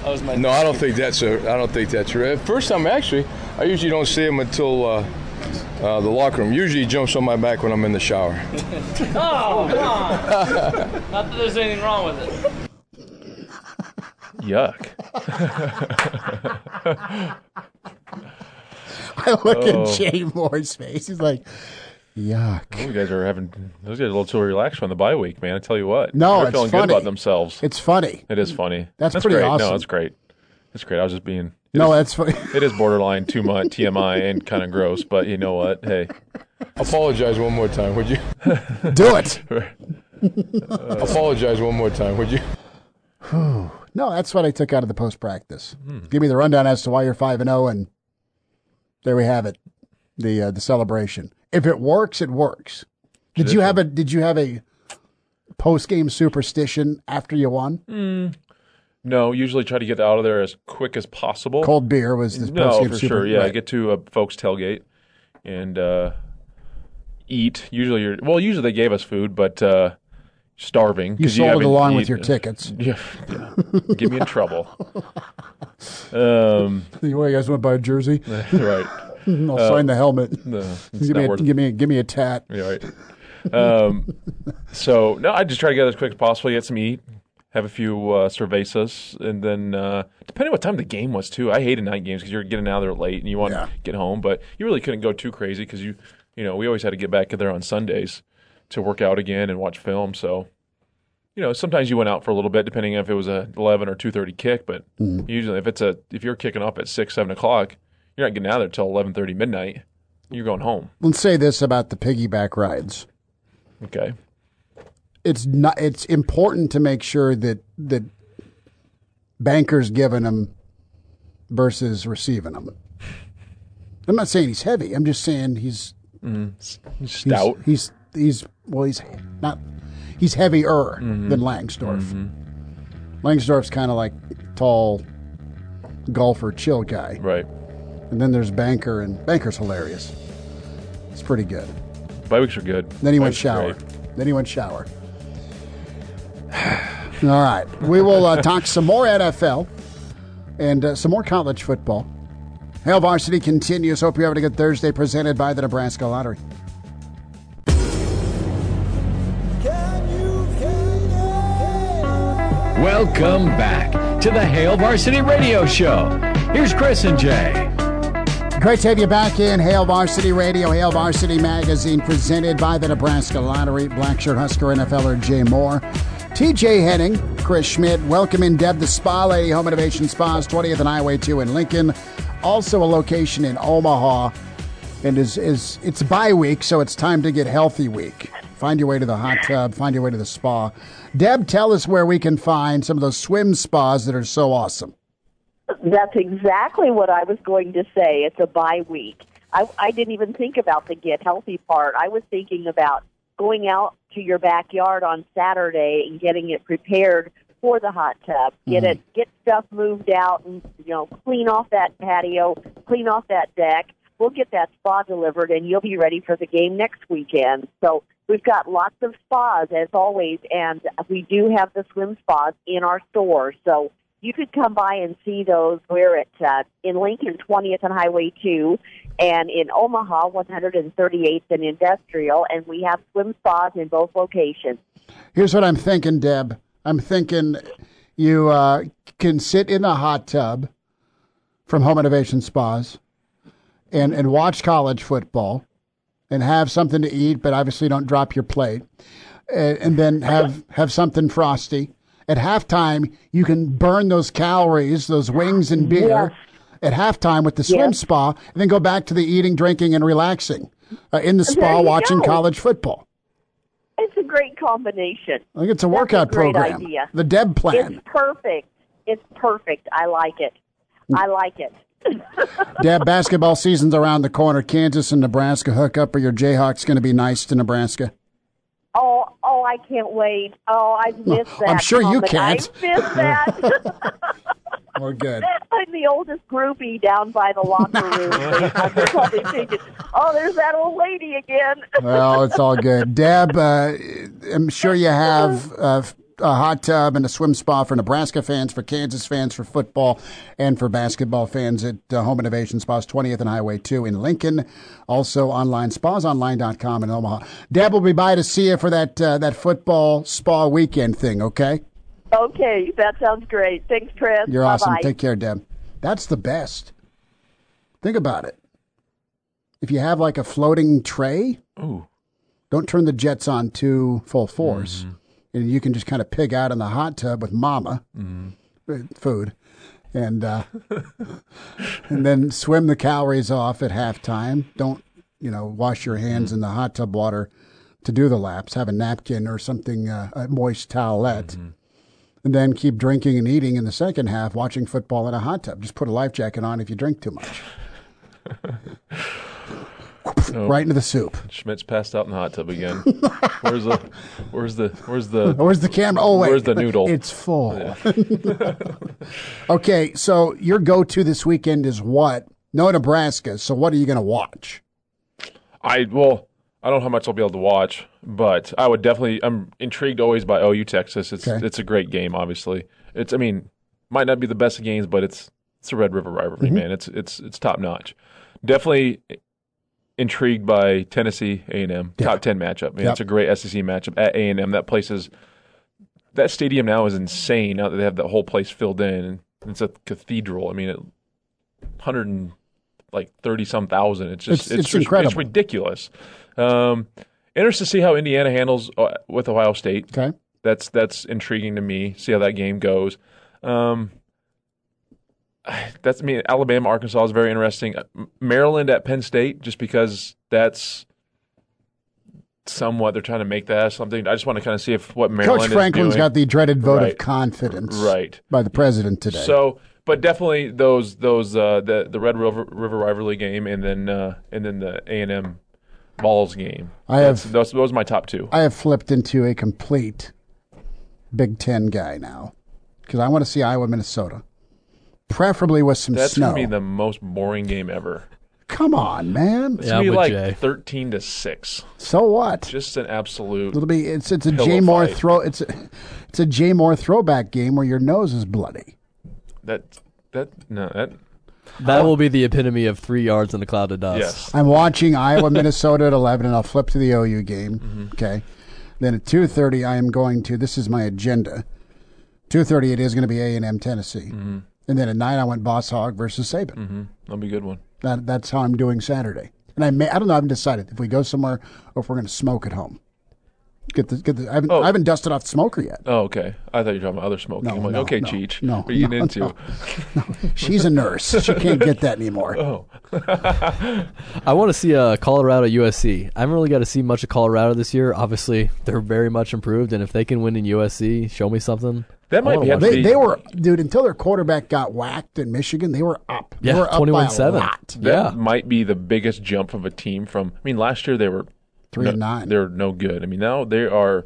I don't think that's right. First time, actually, I usually don't see him until The locker room. Usually he jumps on my back when I'm in the shower. Oh, come on. Not that there's anything wrong with it. Yuck. I look at Jay Moore's face. He's like, yuck. Oh, you guys are those guys are a little too relaxed on the bye week, man. I tell you what. No, they're it's feeling funny. good about themselves. It's funny. It is funny. That's pretty great. awesome. No, that's great. That's great. I was just being. That's funny. It is borderline too much TMI and kind of gross, but you know what? Hey. Apologize one more time, would you? Do it. Apologize one more time, would you? No, that's what I took out of the post-practice. Give me the rundown as to why you're 5-0, and there we have it. The celebration. If it works, it works. Did you have a post-game superstition after you won? No, usually try to get out of there as quick as possible. Cold beer was the no, for sure. Yeah, right. Get to a folks tailgate and eat. Usually they gave us food, but starving. You sold it along with your tickets. Yeah, get me in trouble. You guys want to buy a jersey? Right. I'll sign the helmet. No, give me a tat. Yeah, right. So no, I just try to get as quick as possible. Get some eat. Have a few cervezas, and then depending what time the game was too. I hated night games because you're getting out of there late and you want to get home, but you really couldn't go too crazy because you know we always had to get back there on Sundays to work out again and watch film. So sometimes you went out for a little bit depending on if it was a 11 or 2:30 kick, but usually if you're kicking off at 6-7 o'clock, you're not getting out of there till 11:30 midnight. You're going home. Let's say this about the piggyback rides. Okay. It's important to make sure that banker's giving them versus receiving them. I'm not saying he's heavy. I'm just saying he's stout. He's heavier than Langsdorff. Langsdorff's kind of like tall golfer, chill guy. Right. And then there's Banker, and Banker's hilarious. It's pretty good. Bye weeks are good. Then he went shower. All right. We will talk some more NFL and some more college football. Hail Varsity continues. Hope you're having a good Thursday, presented by the Nebraska Lottery. Welcome back to the Hail Varsity Radio Show. Here's Chris and Jay. Great to have you back in Hail Varsity Radio, Hail Varsity Magazine, presented by the Nebraska Lottery. Blackshirt Husker NFLer Jay Moore, TJ Henning, Chris Schmidt. Welcome in Deb the Spa Lady, Home Innovation Spas, 20th and Highway 2 in Lincoln. Also a location in Omaha. And it's bye week, so it's time to get healthy week. Find your way to the hot tub, find your way to the spa. Deb, tell us where we can find some of those swim spas that are so awesome. That's exactly what I was going to say. It's a bye week. I didn't even think about the get healthy part. I was thinking about going out to your backyard on Saturday and getting it prepared for the hot tub. Get stuff moved out and clean off that patio, clean off that deck. We'll get that spa delivered and you'll be ready for the game next weekend. So we've got lots of spas as always, and we do have the swim spas in our store. So you could come by and see those. We're at in Lincoln, 20th and Highway 2, and in Omaha, 138th and Industrial, and we have swim spas in both locations. Here's what I'm thinking, Deb. I'm thinking you can sit in a hot tub from Home Innovation Spas and watch college football and have something to eat, but obviously don't drop your plate, and then have something frosty. At halftime, you can burn those calories, those wings and beer at halftime with the swim spa, and then go back to the eating, drinking, and relaxing in the spa watching college football. It's a great combination. I think it's a workout program. Idea. The Deb plan. It's perfect. It's perfect. I like it. Deb, basketball season's around the corner. Kansas and Nebraska hook up. Are your Jayhawks going to be nice to Nebraska? Oh, I can't wait. Oh, I miss that. I'm sure you can't. I miss that. We're good. I'm the oldest groupie down by the locker room. I'm probably thinking, oh, there's that old lady again. Well, it's all good. Deb, I'm sure you have hot tub and a swim spa for Nebraska fans, for Kansas fans, for football, and for basketball fans at Home Innovation Spas, 20th and Highway 2 in Lincoln. Also online, spasonline.com in Omaha. Deb will be by to see you for that football spa weekend thing, okay? Okay, that sounds great. Thanks, Chris. You're awesome. Bye-bye. Take care, Deb. That's the best. Think about it. If you have like a floating tray, don't turn the jets on to full force. And you can just kind of pig out in the hot tub with mama food and and then swim the calories off at halftime. Don't, wash your hands in the hot tub water to do the laps. Have a napkin or something, a moist towelette. And then keep drinking and eating in the second half, watching football in a hot tub. Just put a life jacket on if you drink too much. Right into the soup. Schmidt's passed out in the hot tub again. Where's the camera? Oh, wait. Where's the noodle? It's full. Yeah. Okay, so your go-to this weekend is what? No Nebraska. So what are you going to watch? I don't know how much I'll be able to watch, but I would definitely. I'm intrigued always by OU Texas. It's a great game. Obviously, might not be the best of games, but it's a Red River rivalry, man. It's top notch. Definitely intrigued by Tennessee A&M top 10 matchup. Man, it's a great SEC matchup at A&M. That stadium now is insane. Now that they have that whole place filled in, and it's a cathedral. I mean, 130-some thousand. It's incredible. It's ridiculous. Interested to see how Indiana handles with Ohio State. Okay, that's intriguing to me. See how that game goes. Alabama, Arkansas is very interesting. Maryland at Penn State, just because that's somewhat they're trying to make that something. I just want to kind of see what Maryland Coach Franklin's is doing. got the dreaded vote of confidence by the president today. So, but definitely the Red River rivalry game and then the A&M Vols game. Those are my top two. I have flipped into a complete Big Ten guy now because I want to see Iowa, Minnesota. Preferably with some That's snow. That's going to be the most boring game ever. Come on, man. It's going to be like 13-6. So what? Just an absolute It's a Jay Moore it's a Jay Moore throwback game where your nose is bloody. That will be the epitome of 3 yards in a cloud of dust. Yes. I'm watching Iowa, Minnesota at 11, and I'll flip to the OU game. Okay. Then at 2:30, I am going to, this is my agenda. 2:30, it is going to be A&M, Tennessee. And then at 9, I went Boss Hog versus Saban. That'll be a good one. That's how I'm doing Saturday. And I don't know. I haven't decided if we go somewhere or if we're going to smoke at home. I haven't dusted off the smoker yet. Oh, okay. I thought you were talking about other smoking. I'm like, okay, Cheech. No. What are you getting into? No. She's a nurse. She can't get that anymore. Oh. I want to see Colorado USC. I haven't really got to see much of Colorado this year. Obviously, they're very much improved, and if they can win in USC, show me something. That might be. They were, dude, until their quarterback got whacked in Michigan, they were up. Yeah, they were up 21-7. by a lot. That might be the biggest jump of a team from. I mean, last year they were 3-9. They're no good. I mean, now they are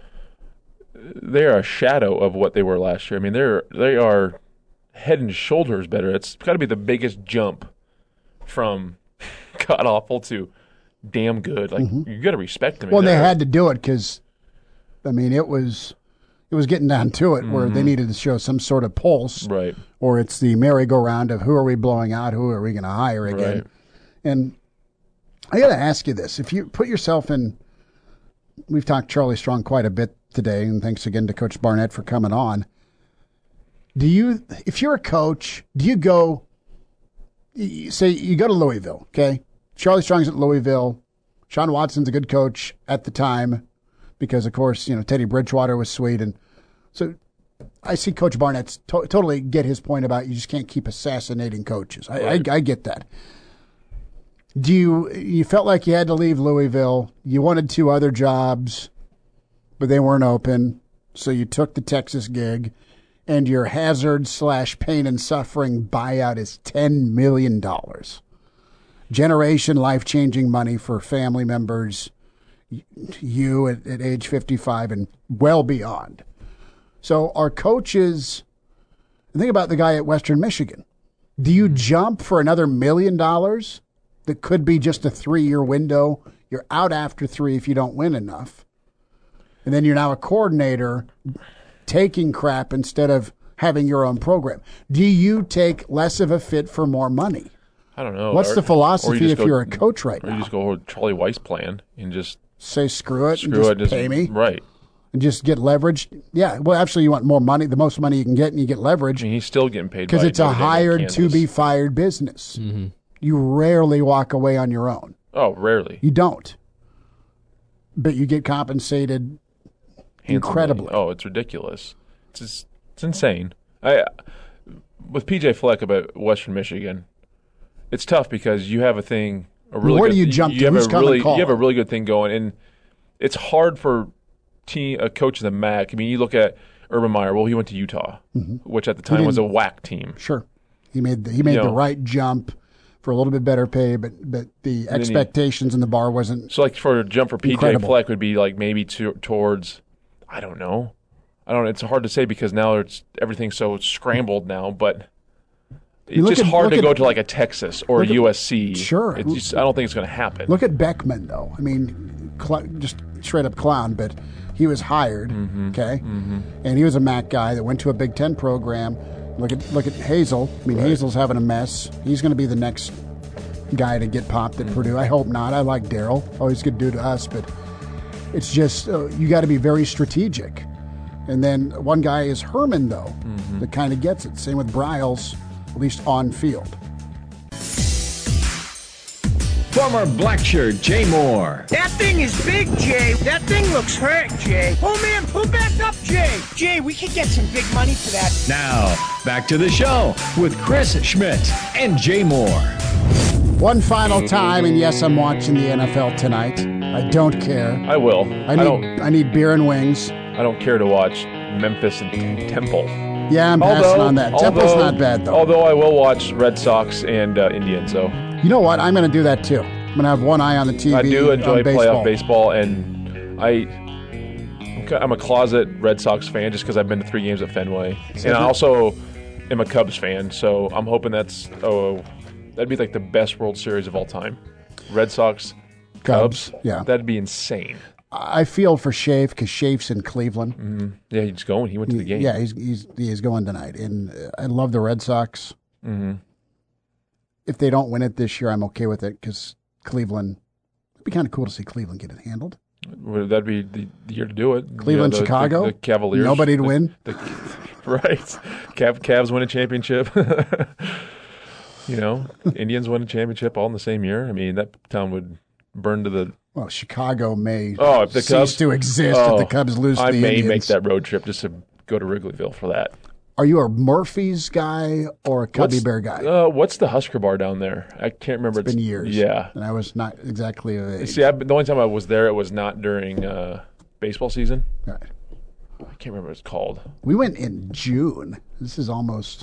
a shadow of what they were last year. I mean, they are head and shoulders better. It's got to be the biggest jump from god awful to damn good. Like you got to respect them. Well, they had to do it because, I mean, it was getting down to it where they needed to show some sort of pulse, right? Or it's the merry-go-round of who are we blowing out, who are we going to hire again, Right. And I got to ask you this: if you put yourself in, we've talked Charlie Strong quite a bit today, and thanks again to Coach Barnett for coming on. If you're a coach, do you go? Say you go to Louisville, okay? Charlie Strong's at Louisville. Sean Watson's a good coach at the time because, of course, Teddy Bridgewater was sweet, and so I see Coach Barnett totally get his point about you just can't keep assassinating coaches. I get that. You felt like you had to leave Louisville? You wanted 2 other jobs, but they weren't open, so you took the Texas gig, and your hazard/pain and suffering buyout is $10 million. Generation life-changing money for family members, you at age 55 and well beyond. So our coaches, think about the guy at Western Michigan. Do you jump for another $1 million that could be just a 3-year window? You're out after 3 if you don't win enough. And then you're now a coordinator taking crap instead of having your own program? Do you take less of a fit for more money? I don't know. What's the philosophy if you're a coach right now? Or you just go with Charlie Weiss plan and just say screw it and just pay me? Right. And just get leverage? Yeah. Well, actually, you want more money, the most money you can get, and you get leverage. I mean, he's still getting paid because it's a hired-to-be-fired business. Mm-hmm. You rarely walk away on your own. Oh, rarely. You don't. But you get compensated incredibly. Oh, it's ridiculous. It's insane. With PJ Fleck about Western Michigan, it's tough because you have a thing. Where do you jump to? Who's coming you have a really good thing going, and it's hard for a coach of the MAC. I mean, you look at Urban Meyer. Well, he went to Utah, which at the time was a WAC team. Sure, he made the right jump for a little bit better pay, but the expectations in the bar wasn't. So, like for a jump for PJ incredible. Fleck would be like maybe towards, I don't know. It's hard to say because now everything's so scrambled now, but it's just hard to go to like a Texas or a USC. Sure. I don't think it's going to happen. Look at Beckman, though. I mean, just straight up clown, but he was hired, okay? Mm-hmm. And he was a MAC guy that went to a Big Ten program. Look at Hazel. I mean, right. Hazel's having a mess. He's going to be the next guy to get popped at Purdue. I hope not. I like Darryl. Always good dude to us, but it's just you got to be very strategic. And then one guy is Herman, though, that kind of gets it. Same with Bryles, at least on field. Former black shirt Jay Moore. That thing is big, Jay. That thing looks hurt, Jay. Oh, man, pull back up, Jay. Jay, we could get some big money for that. Now, back to the show with Chris Schmidt and Jay Moore. One final time, and yes, I'm watching the NFL tonight. I don't care. I will. I need beer and wings. I don't care to watch Memphis and Temple. Yeah, I'm passing on that. Temple's not bad, though. Although I will watch Red Sox and Indians, so. You know what? I'm going to do that, too. I'm going to have one eye on the TV. I do enjoy playoff baseball, and I'm a closet Red Sox fan just because I've been to 3 games at Fenway. And I also am a Cubs fan, so I'm hoping that'd be like the best World Series of all time. Red Sox, Cubs. Yeah. That'd be insane. I feel for Shafe because Shafe's in Cleveland. Mm-hmm. Yeah, he's going. He went to the game. Yeah, he's going tonight. And I love the Red Sox. Mm-hmm. If they don't win it this year, I'm okay with it because Cleveland, it'd be kind of cool to see Cleveland get it handled. Well, that'd be the year to do it. Cleveland, Chicago, the Cavaliers. Nobody'd win. Right. Cavs win a championship. Indians win a championship all in the same year. I mean, that town would burn to the... Well, Chicago may if the Cubs, cease to exist if the Cubs lose to the Indians. I may make that road trip just to go to Wrigleyville for that. Are you a Murphy's guy or a Cubby Bear guy? What's the Husker bar down there? I can't remember. It's been years. Yeah. And I was not exactly of age. See, the only time I was there, it was not during baseball season. Right. I can't remember what it's called. We went in June. This is almost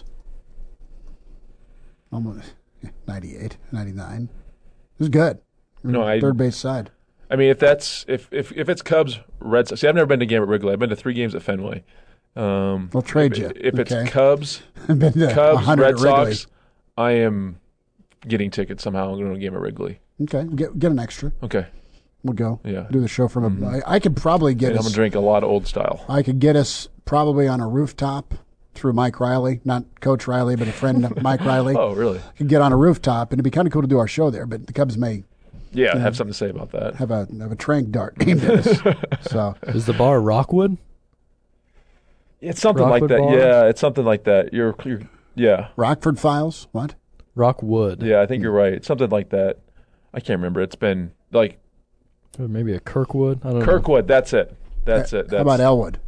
98, 99. It was good. Third base side. I mean, if it's Cubs, Red Sox. See, I've never been to a game at Wrigley. I've been to 3 games at Fenway. I'll trade you. If it's Cubs, Red Sox, I am getting tickets somehow. I'm going to a game at Wrigley. Okay, get an extra. Okay, we'll go. Yeah, do the show from I could probably get us. I'm going to drink a lot of old style. I could get us probably on a rooftop through Mike Riley, not Coach Riley, but a friend of Mike Riley. Oh, really? Could get on a rooftop, and it'd be kind of cool to do our show there. But the Cubs may. Yeah, have something to say about that. Have a trank dart aimed at us. So is the bar Rockwood? It's something Rockwood like that. bar? Yeah, it's something like that. You're yeah. Rockford Files. What? Rockwood. Yeah, I think you're right. It's something like that. I can't remember. It's been like or maybe a Kirkwood. I don't know. Kirkwood. That's it. That's it. How about Elwood?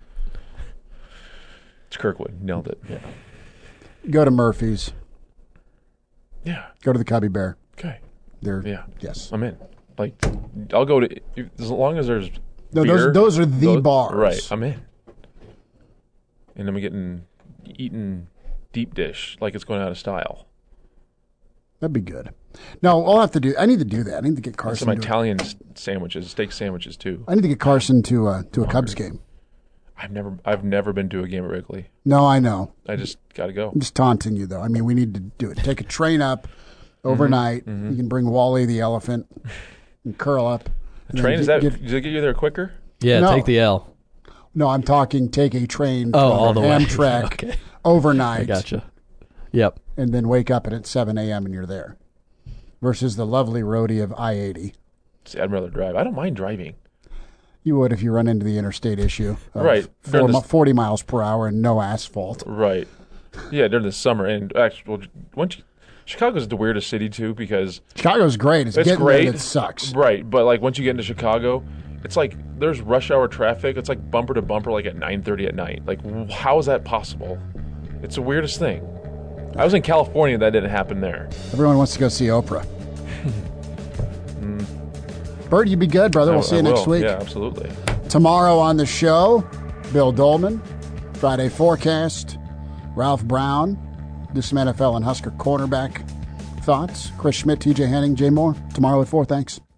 It's Kirkwood. Nailed it. Yeah. Go to Murphy's. Yeah. Go to the Cubby Bear. Okay. Yes. I'm in. Like, I'll go to as long as there's beer, those are the bars. Right. I'm in. And I'm eating deep dish like it's going out of style. That'd be good. No, I'll have to do. I need to do that. I need to get Carson. Some Italian sandwiches, steak sandwiches too. I need to get Carson to a Cubs game. I've never been to a game at Wrigley. No, I know. I just got to go. I'm just taunting you though. I mean, we need to do it. Take a train up overnight. Mm-hmm. You can bring Wally the elephant and curl up. The train does it get you there quicker? Yeah, take the L. No, I'm talking take a train to all the way. Amtrak Okay. overnight. I gotcha. Yep. And then wake up at 7 a.m. and you're there. Versus the lovely roadie of I-80. See, I'd rather drive. I don't mind driving. You would if you run into the interstate issue. Of Right. 40 miles per hour and no asphalt. Right. Yeah, during the summer. And actually, Chicago's the weirdest city, too, because... Chicago's great. It's getting great. there that sucks. Right. But, like, once you get into Chicago, it's like there's rush hour traffic. It's like bumper to bumper, like, at 9:30 at night. Like, how is that possible? It's the weirdest thing. I was in California. That didn't happen there. Everyone wants to go see Oprah. Bert, you be good, brother. We'll see you next week. Yeah, absolutely. Tomorrow on the show, Bill Dolman, Friday Forecast, Ralph Brown, do some NFL and Husker cornerback thoughts. Chris Schmidt, TJ Henning, Jay Moore. Tomorrow at 4. Thanks.